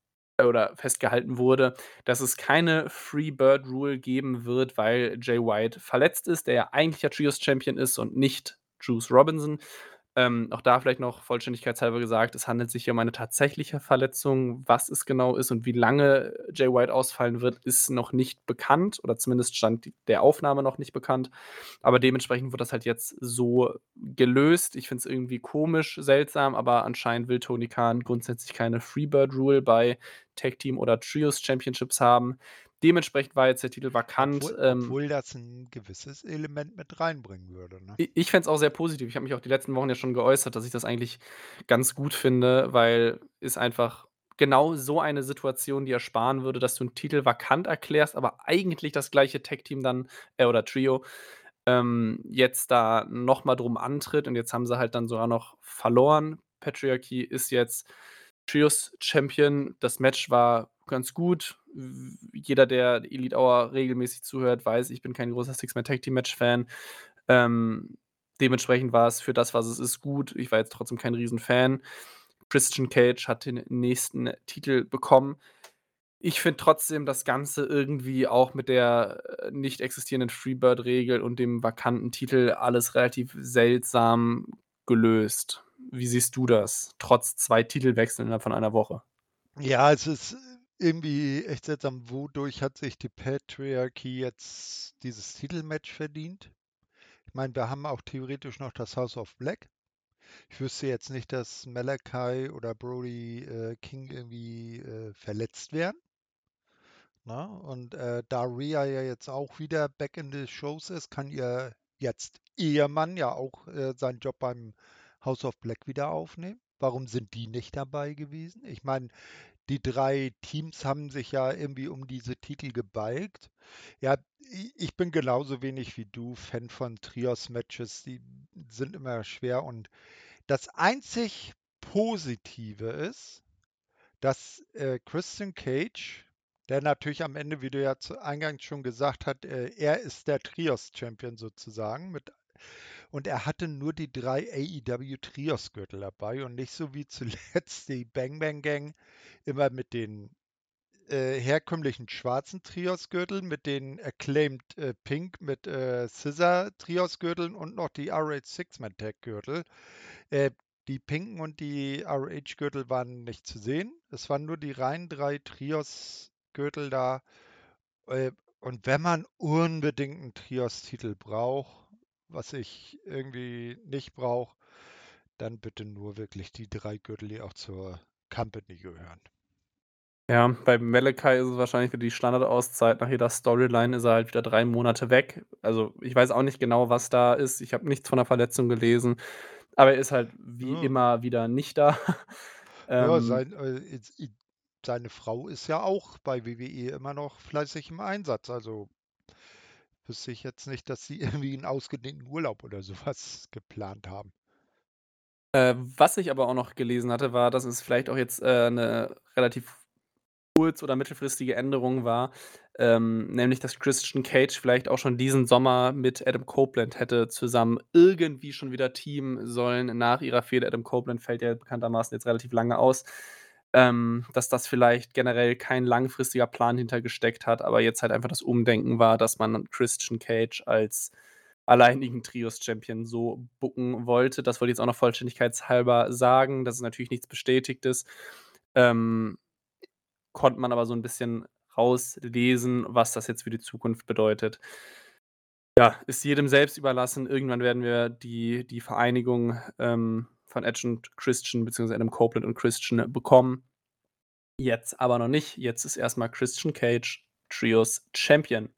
oder festgehalten wurde, dass es keine Free-Bird Rule geben wird, weil Jay White verletzt ist, der ja eigentlich ja Trios Champion ist und nicht Juice Robinson. Ähm, auch da vielleicht noch vollständigkeitshalber gesagt, es handelt sich hier um eine tatsächliche Verletzung. Was es genau ist und wie lange Jay White ausfallen wird, ist noch nicht bekannt oder zumindest stand der Aufnahme noch nicht bekannt. Aber dementsprechend wurde das halt jetzt so gelöst. Ich finde es irgendwie komisch, seltsam, aber anscheinend will Tony Khan grundsätzlich keine Free-Bird Rule bei Tag-Team oder Trios Championships haben. Dementsprechend war jetzt der Titel vakant. Obwohl Ähm obwohl das 'n gewisses Element mit reinbringen würde, ne? I ich fände es auch sehr positiv. Ich habe mich auch die letzten Wochen ja schon geäußert, dass ich das eigentlich ganz gut finde, weil es einfach genau so eine Situation dir ersparen würde, dass du 'n Titel vakant erklärst, aber eigentlich das gleiche Tag-Team dann äh, oder Trio, ähm, jetzt da noch mal drum antritt und jetzt haben sie halt dann sogar noch verloren. Patriarchy ist jetzt Trios Champion. Das Match war ganz gut. W jeder, der Elite Hour regelmäßig zuhört, weiß, ich bin kein großer Six-Man-Tag-Team-Match-Fan. Ähm, dementsprechend war's für das, was es ist, gut. Ich war jetzt trotzdem kein Riesenfan. Christian Cage hat den nächsten Titel bekommen. Ich finde trotzdem das Ganze irgendwie auch mit der, äh, nicht existierenden Free-Bird-Regel und dem vakanten Titel alles relativ seltsam gelöst. Wie siehst du das, trotz zwei Titelwechseln innerhalb von einer Woche? Ja, es ist irgendwie echt seltsam. Wodurch hat sich die Patriarchy jetzt dieses Titelmatch verdient? Ich meine, wir haben auch theoretisch noch das House of Black. Ich wüsste jetzt nicht, dass Malachi oder Brody, äh, King irgendwie, äh, verletzt wären. Ne? Und, äh, da Rhea ja jetzt auch wieder back in the shows ist, kann ihr jetzt Ehemann ja auch, äh, seinen Job beim House of Black wieder aufnehmen. Warum sind die nicht dabei gewesen? Ich meine, die drei Teams haben sich ja irgendwie um diese Titel gebalgt. Ja, i ich bin genauso wenig wie du Fan von Trios-Matches, die sind immer schwer und das einzig Positive ist, dass, äh, Christian Cage, der natürlich am Ende, wie du ja zu eingangs schon gesagt hat, äh, er ist der Trios-Champion sozusagen mit und er hatte nur die drei A E W-Trios-Gürtel dabei und nicht so wie zuletzt die Bang Bang Gang immer mit den, äh, herkömmlichen schwarzen Trios-Gürteln, mit den Acclaimed, äh, Pink mit, äh, Scissor-Trios-Gürteln und noch die R O H Six-Man-Tag-Gürtel. Äh, die pinken und die R O H-Gürtel waren nicht zu sehen. Es waren nur die reinen drei Trios-Gürtel da. Äh, und wenn man unbedingt 'n Trios-Titel braucht, was ich irgendwie nicht brauche, dann bitte nur wirklich die drei Gürtel, die auch zur Company gehören. Ja, bei Malachi ist es wahrscheinlich wieder die Standardauszeit. Nach jeder Storyline ist er halt wieder drei Monate weg. Also, ich weiß auch nicht genau, was da ist. Ich habe nichts von der Verletzung gelesen, aber er ist halt wie Ja, immer wieder nicht da. ja, Ähm, sein, äh, jetzt i seine Frau ist ja auch bei W W E immer noch fleißig im Einsatz. Also, wüsste ich jetzt nicht, dass sie irgendwie einen ausgedehnten Urlaub oder sowas geplant haben. äh, was ich aber auch noch gelesen hatte, war, dass es vielleicht auch jetzt, äh, 'ne relativ kurz oder mittelfristige Änderung war, ähm, nämlich dass Christian Cage vielleicht auch schon diesen Sommer mit Adam Copeland hätte zusammen irgendwie schon wieder teamen sollen nach ihrer Fehde. Adam Copeland fällt ja bekanntermaßen jetzt relativ lange aus. Ähm, dass das vielleicht generell kein langfristiger Plan hinter gesteckt hat, aber jetzt halt einfach das Umdenken war, dass man Christian Cage als alleinigen Trios-Champion so booken wollte. Das wollte ich jetzt auch noch vollständigkeitshalber sagen. Das ist natürlich nichts Bestätigtes. Ähm Konnte man aber so 'n bisschen rauslesen, was das jetzt für die Zukunft bedeutet. Ja, ist jedem selbst überlassen. Irgendwann werden wir die die Vereinigung, ähm, von Edge und Christian beziehungsweise Adam Copeland und Christian bekommen. Jetzt aber noch nicht. Jetzt ist erst mal Christian Cage Trios Champion.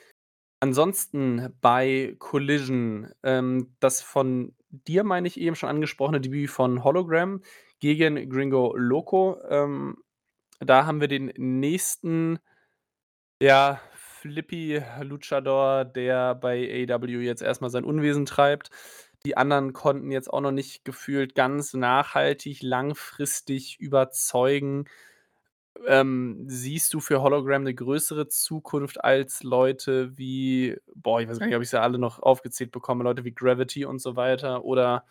Ansonsten bei Collision, ähm, das von dir, meine ich, eben schon angesprochene Debüt von Hologram gegen Gringo Loco. Ähm, da haben wir den nächsten Ja, Flippy Luchador, der bei A E W jetzt erst mal sein Unwesen treibt. Die anderen konnten jetzt auch noch nicht gefühlt ganz nachhaltig, langfristig überzeugen. Ähm, siehst du für Hologram 'ne größere Zukunft als Leute wie boah, ich weiß gar nicht, ob ich sie alle noch aufgezählt bekomme, Leute wie Gravity und so weiter, oder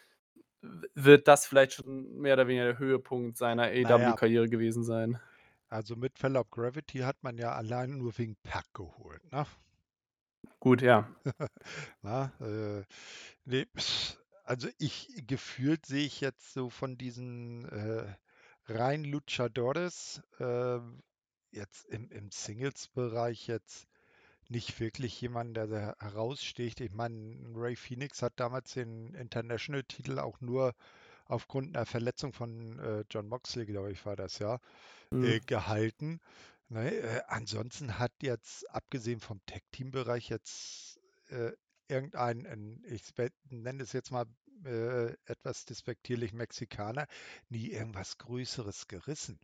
w wird das vielleicht schon mehr oder weniger der Höhepunkt seiner Na ja, A E W-Karriere gewesen sein? also mit Fell Gravity hat man ja allein nur wegen Pack geholt, ne? Gut, ja. Na, äh, ne, also ich gefühlt sehe ich jetzt so von diesen, äh, rein Luchadores, ähm, jetzt im im Singles-Bereich jetzt nicht wirklich jemanden, der da heraussticht. Ich meine, Ray Phoenix hat damals den International-Titel auch nur aufgrund einer Verletzung von, äh, Jon Moxley, glaube ich, war das, ja, Mhm. äh, gehalten. Ne, äh, ansonsten hat jetzt, abgesehen vom Tag-Team-Bereich, jetzt äh, irgendein, ein, ich spe- nenne es jetzt mal äh, etwas despektierlich Mexikaner, nie irgendwas Größeres gerissen.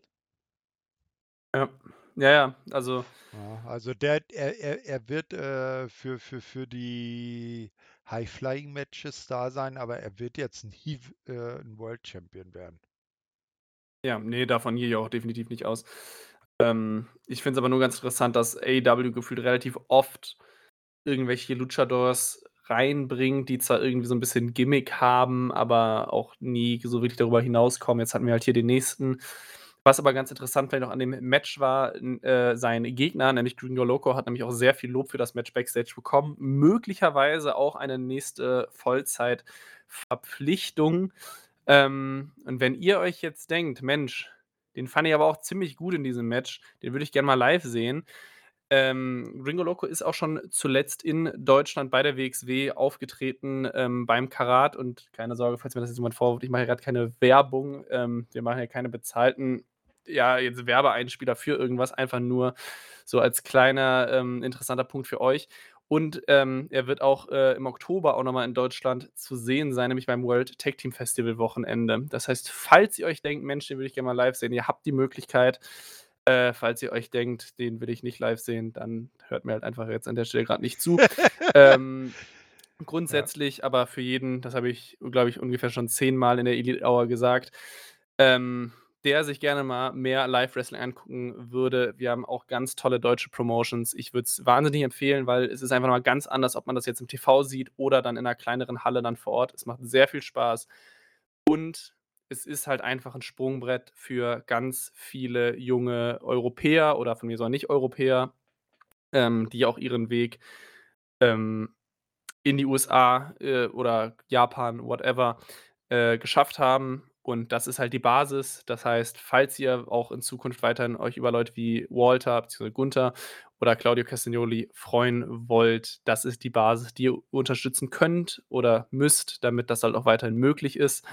Ja. Ja, ja, also Ja, also der, er, er, er wird äh, für, für, für die High-Flying-Matches da sein, aber er wird jetzt nie äh, ein World Champion werden. ja, ne, davon gehe ich auch definitiv nicht aus. Ähm, ich finde es aber nur ganz interessant, dass A E W gefühlt relativ oft irgendwelche Luchadors reinbringt, die zwar irgendwie so 'n bisschen Gimmick haben, aber auch nie so wirklich darüber hinauskommen. Jetzt hatten wir halt hier den nächsten. Was aber ganz interessant vielleicht noch an dem Match war, n äh, sein Gegner, nämlich Gringo Loco, hat nämlich auch sehr viel Lob für das Match Backstage bekommen. Möglicherweise auch eine nächste Vollzeitverpflichtung. Ähm, und wenn ihr euch jetzt denkt: „Mensch, den fand ich aber auch ziemlich gut in diesem Match, den würde ich gern mal live sehen." Ähm, Gringo Loco ist auch schon zuletzt in Deutschland bei der W X W aufgetreten, ähm, beim Karat, und keine Sorge, falls mir das jetzt jemand vorwirft, ich mache hier grad keine Werbung. Ähm, wir machen hier keine bezahlten, ja, jetzt Werbeeinspieler für irgendwas, einfach nur so als kleiner, ähm, interessanter Punkt für euch. Und, ähm, er wird auch, äh, im Oktober auch noch mal in Deutschland zu sehen sein, nämlich beim World Tag Team Festival Wochenende. Das heißt, falls ihr euch denkt: „Mensch, den würde ich gerne mal live sehen", ihr habt die Möglichkeit. Äh, falls ihr euch denkt: „Den will ich nicht live sehen", dann hört mir halt einfach jetzt an der Stelle grad nicht zu. Ähm, Ja. grundsätzlich aber für jeden, das habe ich, glaube ich, ungefähr schon zehnmal in der Elite Hour gesagt, ähm, der sich gerne mal mehr Live-Wrestling angucken würde. Wir haben auch ganz tolle deutsche Promotions. Ich würde es wahnsinnig empfehlen, weil es ist einfach noch mal ganz anders, ob man das jetzt im T V sieht oder dann in 'ner kleineren Halle dann vor Ort. Es macht sehr viel Spaß. Und es ist halt einfach 'n Sprungbrett für ganz viele junge Europäer oder von mir aus auch Nicht-Europäer, ähm, die auch ihren Weg, ähm, in die U S A, äh, oder Japan, whatever, äh, geschafft haben. Und das ist halt die Basis. Das heißt, falls ihr auch in Zukunft weiterhin euch über Leute wie Walter beziehungsweise Gunther oder Claudio Castagnoli freuen wollt, das ist die Basis, die ihr unterstützen könnt oder müsst, damit das halt auch weiterhin möglich ist.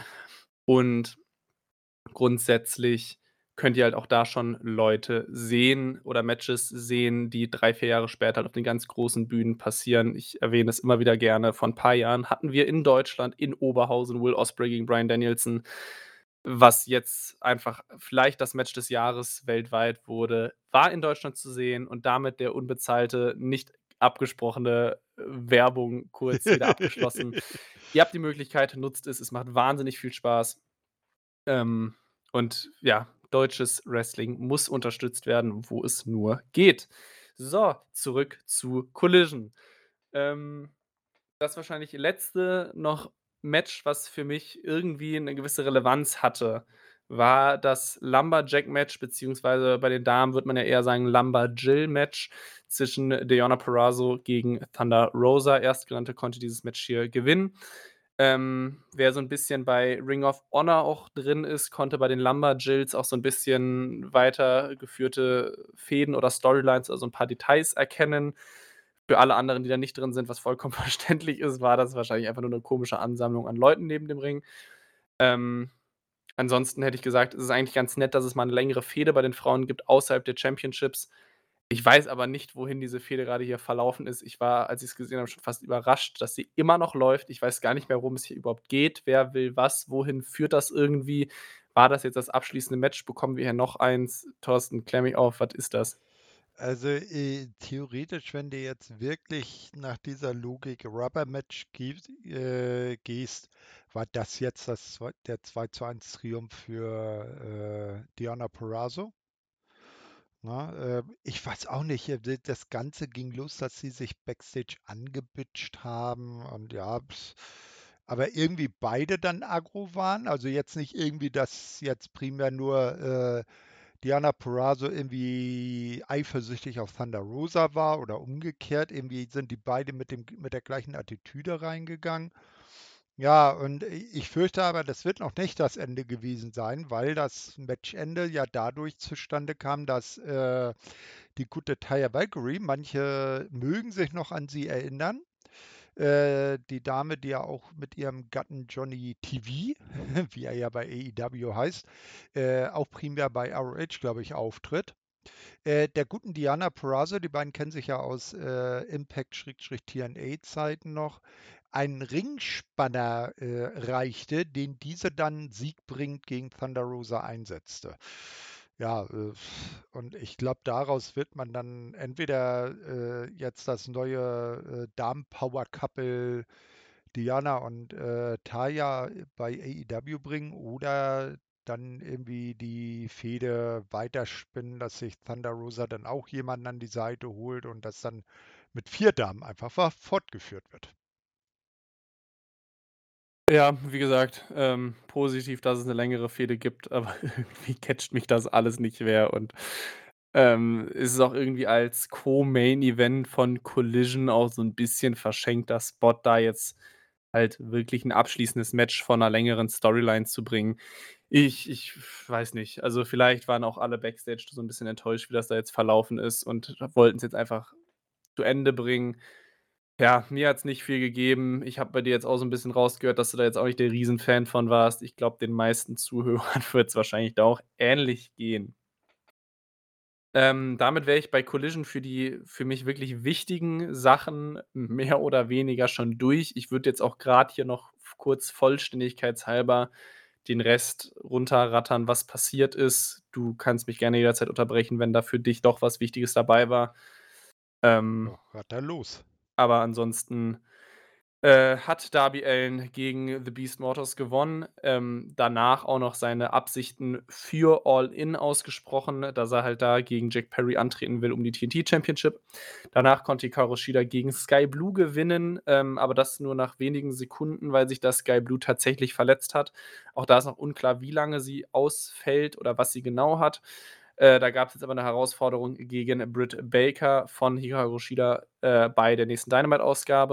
Und grundsätzlich könnt ihr halt auch da schon Leute sehen oder Matches sehen, die drei, vier Jahre später halt auf den ganz großen Bühnen passieren. Ich erwähne das immer wieder gerne. Vor 'n paar Jahren hatten wir in Deutschland in Oberhausen Will Ospreay gegen Bryan Danielson, was jetzt einfach vielleicht das Match des Jahres weltweit wurde, war in Deutschland zu sehen und damit der unbezahlte, nicht abgesprochene, äh, Werbung kurz wieder abgeschlossen. Ihr habt die Möglichkeit, nutzt es. Es macht wahnsinnig viel Spaß. Ähm, und ja, deutsches Wrestling muss unterstützt werden, wo es nur geht. So, zurück zu Collision. Ähm, das wahrscheinlich letzte noch Match, was für mich irgendwie 'ne gewisse Relevanz hatte, war das Lumberjack-Match, beziehungsweise bei den Damen würde man ja eher sagen Lumberjill-Match zwischen Deonna Purrazzo gegen Thunder Rosa. Erstgenannte konnte dieses Match hier gewinnen. Ähm, wer so 'n bisschen bei Ring of Honor auch drin ist, konnte bei den Lumberjills auch so 'n bisschen weitergeführte Fäden oder Storylines, also 'n paar Details erkennen. Für alle anderen, die da nicht drin sind, was vollkommen verständlich ist, war das wahrscheinlich einfach nur 'ne komische Ansammlung an Leuten neben dem Ring. Ähm, ansonsten hätte ich gesagt, es ist eigentlich ganz nett, dass es mal 'ne längere Fehde bei den Frauen gibt außerhalb der Championships. Ich weiß aber nicht, wohin diese Fehde grade hier verlaufen ist. Ich war, als ich's gesehen habe, schon fast überrascht, dass sie immer noch läuft. Ich weiß gar nicht mehr, worum es hier überhaupt geht. Wer will was? Wohin führt das irgendwie? War das jetzt das abschließende Match? Bekommen wir hier noch eins? Thorsten, klär mich auf, was ist das? Also, äh, theoretisch, wenn du jetzt wirklich nach dieser Logik Rubber Match giebst äh, gehst, war das jetzt das zwei der zwei zu eins Triumph für, äh, Deonna Purrazzo. Ne, äh, ich weiß auch nicht, äh, d das Ganze ging los, dass sie sich backstage angebitscht haben und ja, aber irgendwie beide dann aggro waren. Also, jetzt nicht irgendwie, dass jetzt primär nur, äh, Deonna Purrazzo irgendwie eifersüchtig auf Thunder Rosa war oder umgekehrt. Irgendwie sind die beide mit dem mit der gleichen Attitüde reingegangen. Ja, und i ich fürchte aber, das wird noch nicht das Ende gewesen sein, weil das Matchende ja dadurch zustande kam, dass, äh, die gute Taya Valkyrie, manche mögen sich noch an sie erinnern, äh, die Dame, die ja auch mit ihrem Gatten Johnny T V, wie er ja bei A E W heißt, äh, auch primär bei R O H, glaube ich, auftritt. Äh, der guten Deonna Purrazzo, die beiden kennen sich ja aus, äh, Impact/T N A-Zeiten noch, einen Ringspanner, äh, reichte, den diese dann siegbringend gegen Thunder Rosa einsetzte. Ja, äh, und ich glaube, daraus wird man dann entweder, äh, jetzt das neue, äh, Damen-Power-Couple Deonna und, äh, Taya bei A E W bringen oder dann irgendwie die Fehde weiterspinnen, dass sich Thunder Rosa dann auch jemanden an die Seite holt und das dann mit vier Damen einfach fa fortgeführt wird. Ja, wie gesagt, ähm, positiv, dass es 'ne längere Fehde gibt, aber irgendwie catcht mich das alles nicht mehr und, ähm, es ist auch irgendwie als Co-Main Event von Collision auch so 'n bisschen verschenkter Spot, da jetzt halt wirklich 'n abschließendes Match von 'ner längeren Storyline zu bringen. Ich ich weiß nicht. Also, vielleicht waren auch alle Backstage so 'n bisschen enttäuscht, wie das da jetzt verlaufen ist und wollten's jetzt einfach zu Ende bringen. Ja, mir hat's nicht viel gegeben. Ich habe bei dir jetzt auch so 'n bisschen rausgehört, dass du da jetzt auch nicht der Riesenfan von warst. Ich glaube, den meisten Zuhörern wird's wahrscheinlich da auch ähnlich gehen. Ähm, damit wäre ich bei Collision für die für mich wirklich wichtigen Sachen mehr oder weniger schon durch. Ich würde jetzt auch grad hier noch f kurz vollständigkeitshalber den Rest runterrattern, was passiert ist. Du kannst mich gerne jederzeit unterbrechen, wenn da für dich doch was Wichtiges dabei war. Ähm Ja, ratter los. aber ansonsten, äh, hat Darby Allin gegen The Beast Mortos gewonnen, ähm, danach auch noch seine Absichten für All In ausgesprochen, dass er halt da gegen Jack Perry antreten will um die T N T Championship. Danach konnte Hikaru Shida gegen Skye Blue gewinnen, ähm, aber das nur nach wenigen Sekunden, weil sich da Skye Blue tatsächlich verletzt hat. Auch da ist noch unklar, wie lange sie ausfällt oder was sie genau hat. Äh, da gab's jetzt aber 'ne Herausforderung gegen Britt Baker von Hikaru Shida, äh, bei der nächsten Dynamite-Ausgabe.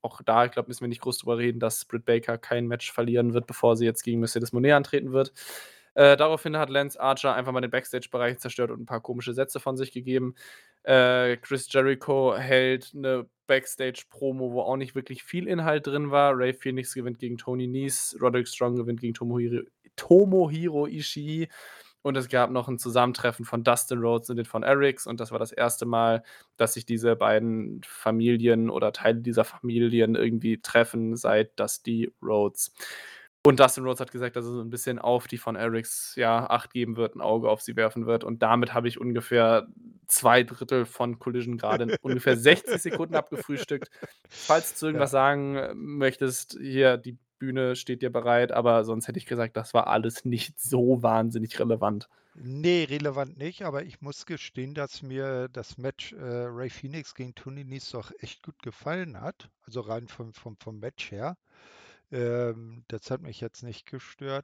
auch da, ich glaube, müssen wir nicht groß drüber reden, dass Britt Baker kein Match verlieren wird, bevor sie jetzt gegen Mercedes Moné antreten wird. Äh, daraufhin hat Lance Archer einfach mal den Backstage-Bereich zerstört und ein paar komische Sätze von sich gegeben. Äh, Chris Jericho hält eine Backstage-Promo, wo auch nicht wirklich viel Inhalt drin war. Ray Phoenix gewinnt gegen Tony Nese, Roderick Strong gewinnt gegen Tomohiro, Tomohiro Ishii. Und es gab noch ein Zusammentreffen von Dustin Rhodes und den Von Erichs. Und das war das erste Mal, dass sich diese beiden Familien oder Teile dieser Familien irgendwie treffen, seit Dusty Rhodes. Und Dustin Rhodes hat gesagt, dass er so ein bisschen auf die Von Erichs, ja, Acht geben wird, ein Auge auf sie werfen wird. Und damit habe ich ungefähr zwei Drittel von Collision gerade in ungefähr sechzig Sekunden abgefrühstückt. Falls du zu irgendwas Ja. sagen äh, möchtest, hier, die Bühne steht dir bereit, aber sonst hätte ich gesagt, das war alles nicht so wahnsinnig relevant. Ne, relevant nicht, aber ich muss gestehen, dass mir das Match, äh, Ray Phoenix gegen Tony Nese doch echt gut gefallen hat. Also rein vom vom vom Match her. Ähm, das hat mich jetzt nicht gestört.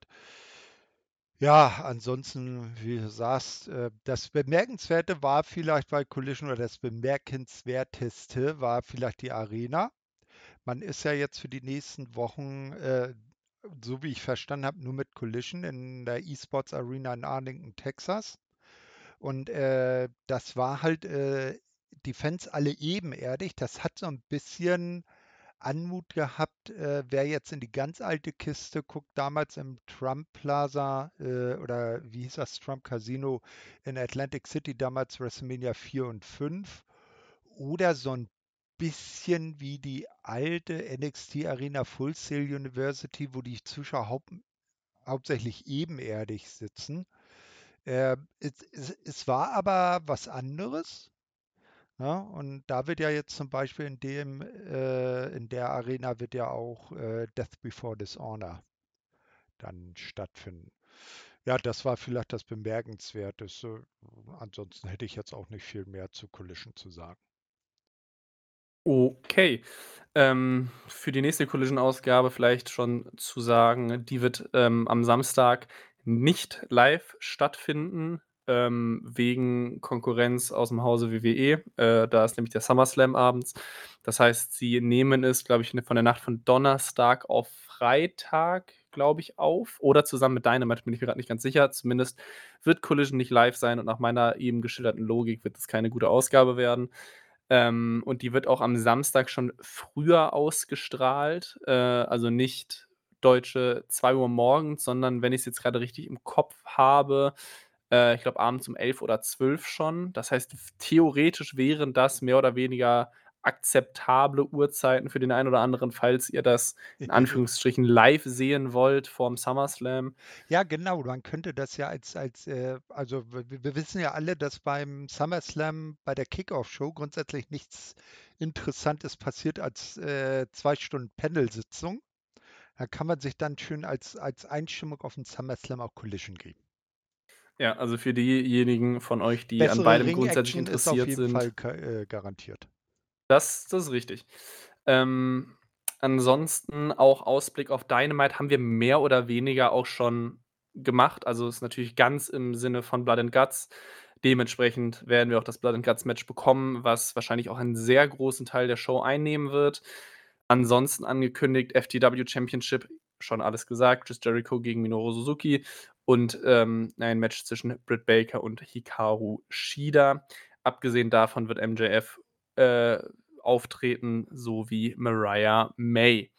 Ja, ansonsten, wie du sagst, äh, das Bemerkenswerte war vielleicht bei Collision oder das Bemerkenswerteste war vielleicht die Arena. Man ist ja jetzt für die nächsten Wochen, äh, so wie ich verstanden habe, nur mit Collision in der E-Sports Arena in Arlington, Texas. Und äh, das war halt äh, die Fans alle ebenerdig. Das hat so ein bisschen Anmut gehabt, äh, wer jetzt in die ganz alte Kiste guckt, damals im Trump Plaza äh, oder wie hieß das, Trump Casino in Atlantic City, damals WrestleMania vier und fünf. Oder so ein bisschen wie die alte N X T Arena Full Sail University, wo die Zuschauer haupt, hauptsächlich ebenerdig sitzen. Äh, es, es, es war aber was anderes. Ja, und da wird ja jetzt zum Beispiel in dem, äh, in der Arena wird ja auch äh, Death Before Dishonor dann stattfinden. Ja, das war vielleicht das Bemerkenswerteste. Ansonsten hätte ich jetzt auch nicht viel mehr zu Collision zu sagen. Okay. Ähm, für die nächste Collision-Ausgabe vielleicht schon zu sagen, die wird, ähm, am Samstag nicht live stattfinden, ähm, wegen Konkurrenz aus dem Hause W W E. Äh, da ist nämlich der SummerSlam abends. Das heißt, sie nehmen es, glaube ich, ne, von der Nacht von Donnerstag auf Freitag, glaube ich, auf oder zusammen mit Dynamite, bin ich mir grad nicht ganz sicher. Zumindest wird Collision nicht live sein und nach meiner eben geschilderten Logik wird es keine gute Ausgabe werden. Ähm, und die wird auch am Samstag schon früher ausgestrahlt, äh, also nicht deutsche zwei Uhr morgens, sondern wenn ich's jetzt grade richtig im Kopf habe, äh, ich glaube abends um elf oder zwölf schon. Das heißt, f theoretisch wären das mehr oder weniger akzeptable Uhrzeiten für den einen oder anderen, falls ihr das in Anführungsstrichen live sehen wollt vorm SummerSlam. Ja, genau, man könnte das ja als, als äh, also wir, wir wissen ja alle, dass beim SummerSlam bei der Kickoff-Show grundsätzlich nichts Interessantes passiert als äh, zwei Stunden Panel-Sitzung. Da kann man sich dann schön als, als Einstimmung auf den SummerSlam auch Collision geben. Ja, also für diejenigen von euch, die an Bessere beidem grundsätzlich Ring-Action ist auf interessiert jeden Fall sind. ka- äh, garantiert. Das das ist richtig. Ähm, ansonsten auch Ausblick auf Dynamite haben wir mehr oder weniger auch schon gemacht. Also, ist natürlich ganz im Sinne von Blood and Guts. Dementsprechend werden wir auch das Blood and Guts Match bekommen, was wahrscheinlich auch einen sehr großen Teil der Show einnehmen wird. Ansonsten angekündigt F T W Championship, schon alles gesagt, Chris Jericho gegen Minoru Suzuki und, ähm, ein Match zwischen Britt Baker und Hikaru Shida. Abgesehen davon wird M J F, äh, auftreten, sowie Mariah May.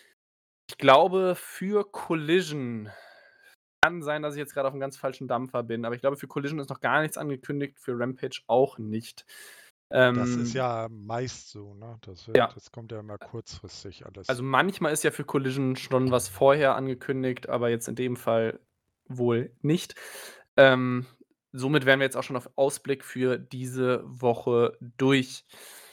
Ich glaube, für Collision kann sein, dass ich jetzt grade auf'm ganz falschen Dampfer bin, aber ich glaube, für Collision ist noch gar nichts angekündigt, für Rampage auch nicht. Das ist Ähm, ja meist so, ne? Das wird, ja, das kommt ja immer kurzfristig alles. also manchmal ist ja für Collision schon was vorher angekündigt, aber jetzt in dem Fall wohl nicht. Ähm, somit wären wir jetzt auch schon auf Ausblick für diese Woche durch.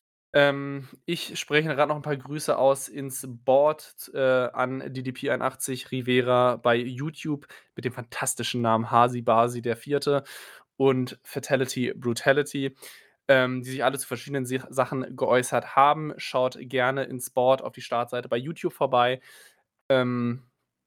Ähm, ich spreche grad noch 'n paar Grüße aus ins Board, äh, an D D P einundachtzig Rivera bei YouTube mit dem fantastischen Namen Hasi Basi der Vierte und Fatality Brutality, ähm, die sich alle zu verschiedenen Sich Sachen geäußert haben. Schaut gerne ins Board auf die Startseite bei YouTube vorbei. Ähm,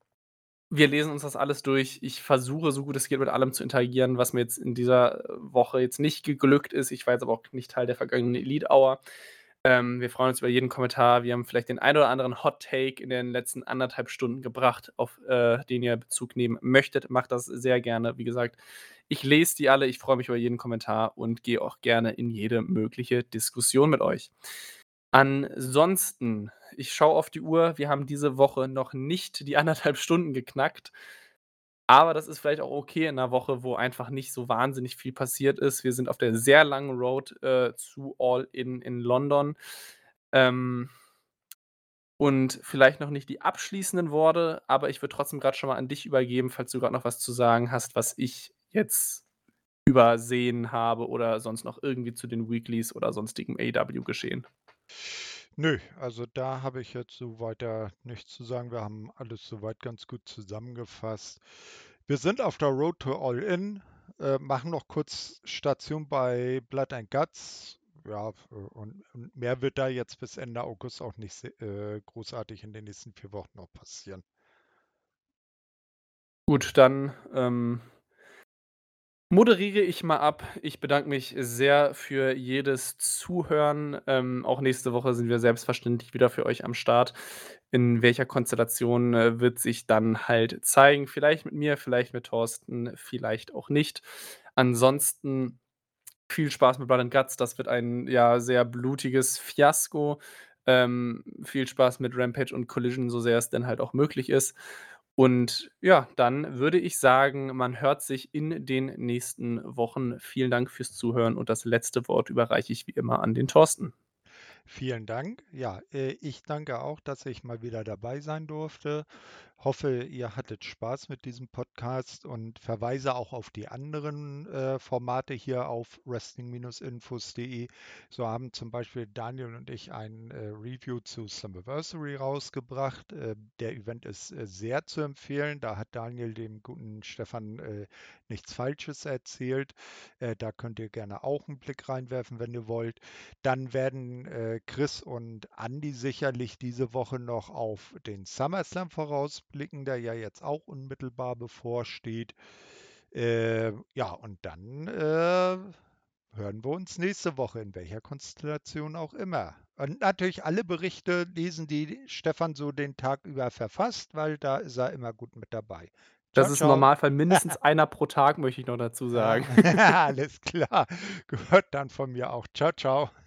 wir lesen uns das alles durch. Ich versuche, so gut es geht, mit allem zu interagieren, was mir jetzt in dieser, äh, Woche jetzt nicht geglückt ist. Ich war jetzt aber auch nicht Teil der vergangenen Elite Hour. Ähm, wir freuen uns über jeden Kommentar. Wir haben vielleicht den ein oder anderen Hot Take in den letzten anderthalb Stunden gebracht, auf, äh, den ihr Bezug nehmen möchtet. Macht das sehr gerne. Wie gesagt, ich lese die alle, ich freue mich über jeden Kommentar und gehe auch gerne in jede mögliche Diskussion mit euch. Ansonsten, ich schaue auf die Uhr, wir haben diese Woche noch nicht die anderthalb Stunden geknackt, aber das ist vielleicht auch okay in 'ner Woche, wo einfach nicht so wahnsinnig viel passiert ist. Wir sind auf der sehr langen Road, äh, zu All In in London. Ähm und vielleicht noch nicht die abschließenden Worte, aber ich würde trotzdem grad schon mal an dich übergeben, falls du grad noch was zu sagen hast, was ich jetzt übersehen habe oder sonst noch irgendwie zu den Weeklies oder sonstigem A E W-Geschehen. Nö, also da habe ich jetzt so weiter nichts zu sagen. Wir haben alles soweit ganz gut zusammengefasst. Wir sind auf der Road to All In, äh, machen noch kurz Station bei Blood and Guts. Ja, äh, und, und mehr wird da jetzt bis Ende August auch nicht se- äh, großartig in den nächsten vier Wochen noch passieren. Gut, dann, ähm moderiere ich mal ab. Ich bedanke mich sehr für jedes Zuhören. Ähm, auch nächste Woche sind wir selbstverständlich wieder für euch am Start. In welcher Konstellation, äh, wird sich dann halt zeigen. Vielleicht mit mir, vielleicht mit Thorsten, vielleicht auch nicht. Ansonsten viel Spaß mit Blood and Guts. Das wird ein, ja, sehr blutiges Fiasko. Ähm, viel Spaß mit Rampage und Collision, so sehr es denn halt auch möglich ist. Und ja, dann würde ich sagen, man hört sich in den nächsten Wochen. Vielen Dank fürs Zuhören und das letzte Wort überreiche ich wie immer an den Thorsten. Vielen Dank. Ja, äh, ich danke auch, dass ich mal wieder dabei sein durfte. Hoffe, ihr hattet Spaß mit diesem Podcast und verweise auch auf die anderen äh, Formate hier auf wrestling-infos punkt de. So haben zum Beispiel Daniel und ich ein äh, Review zu Slammiversary rausgebracht. Äh, der Event ist äh, sehr zu empfehlen. Da hat Daniel dem guten Stefan äh, nichts Falsches erzählt. Äh, da könnt ihr gerne auch einen Blick reinwerfen, wenn ihr wollt. Dann werden äh, Chris und Andy sicherlich diese Woche noch auf den SummerSlam vorausblicken, der ja jetzt auch unmittelbar bevorsteht. Äh, ja, und dann äh, hören wir uns nächste Woche, in welcher Konstellation auch immer. Und natürlich alle Berichte lesen, die Stefan so den Tag über verfasst, weil da ist er immer gut mit dabei. Das Ciao, ist im ciao. Normalfall mindestens einer pro Tag, möchte ich noch dazu Ja, sagen. alles klar. Gehört dann von mir auch. Ciao, ciao.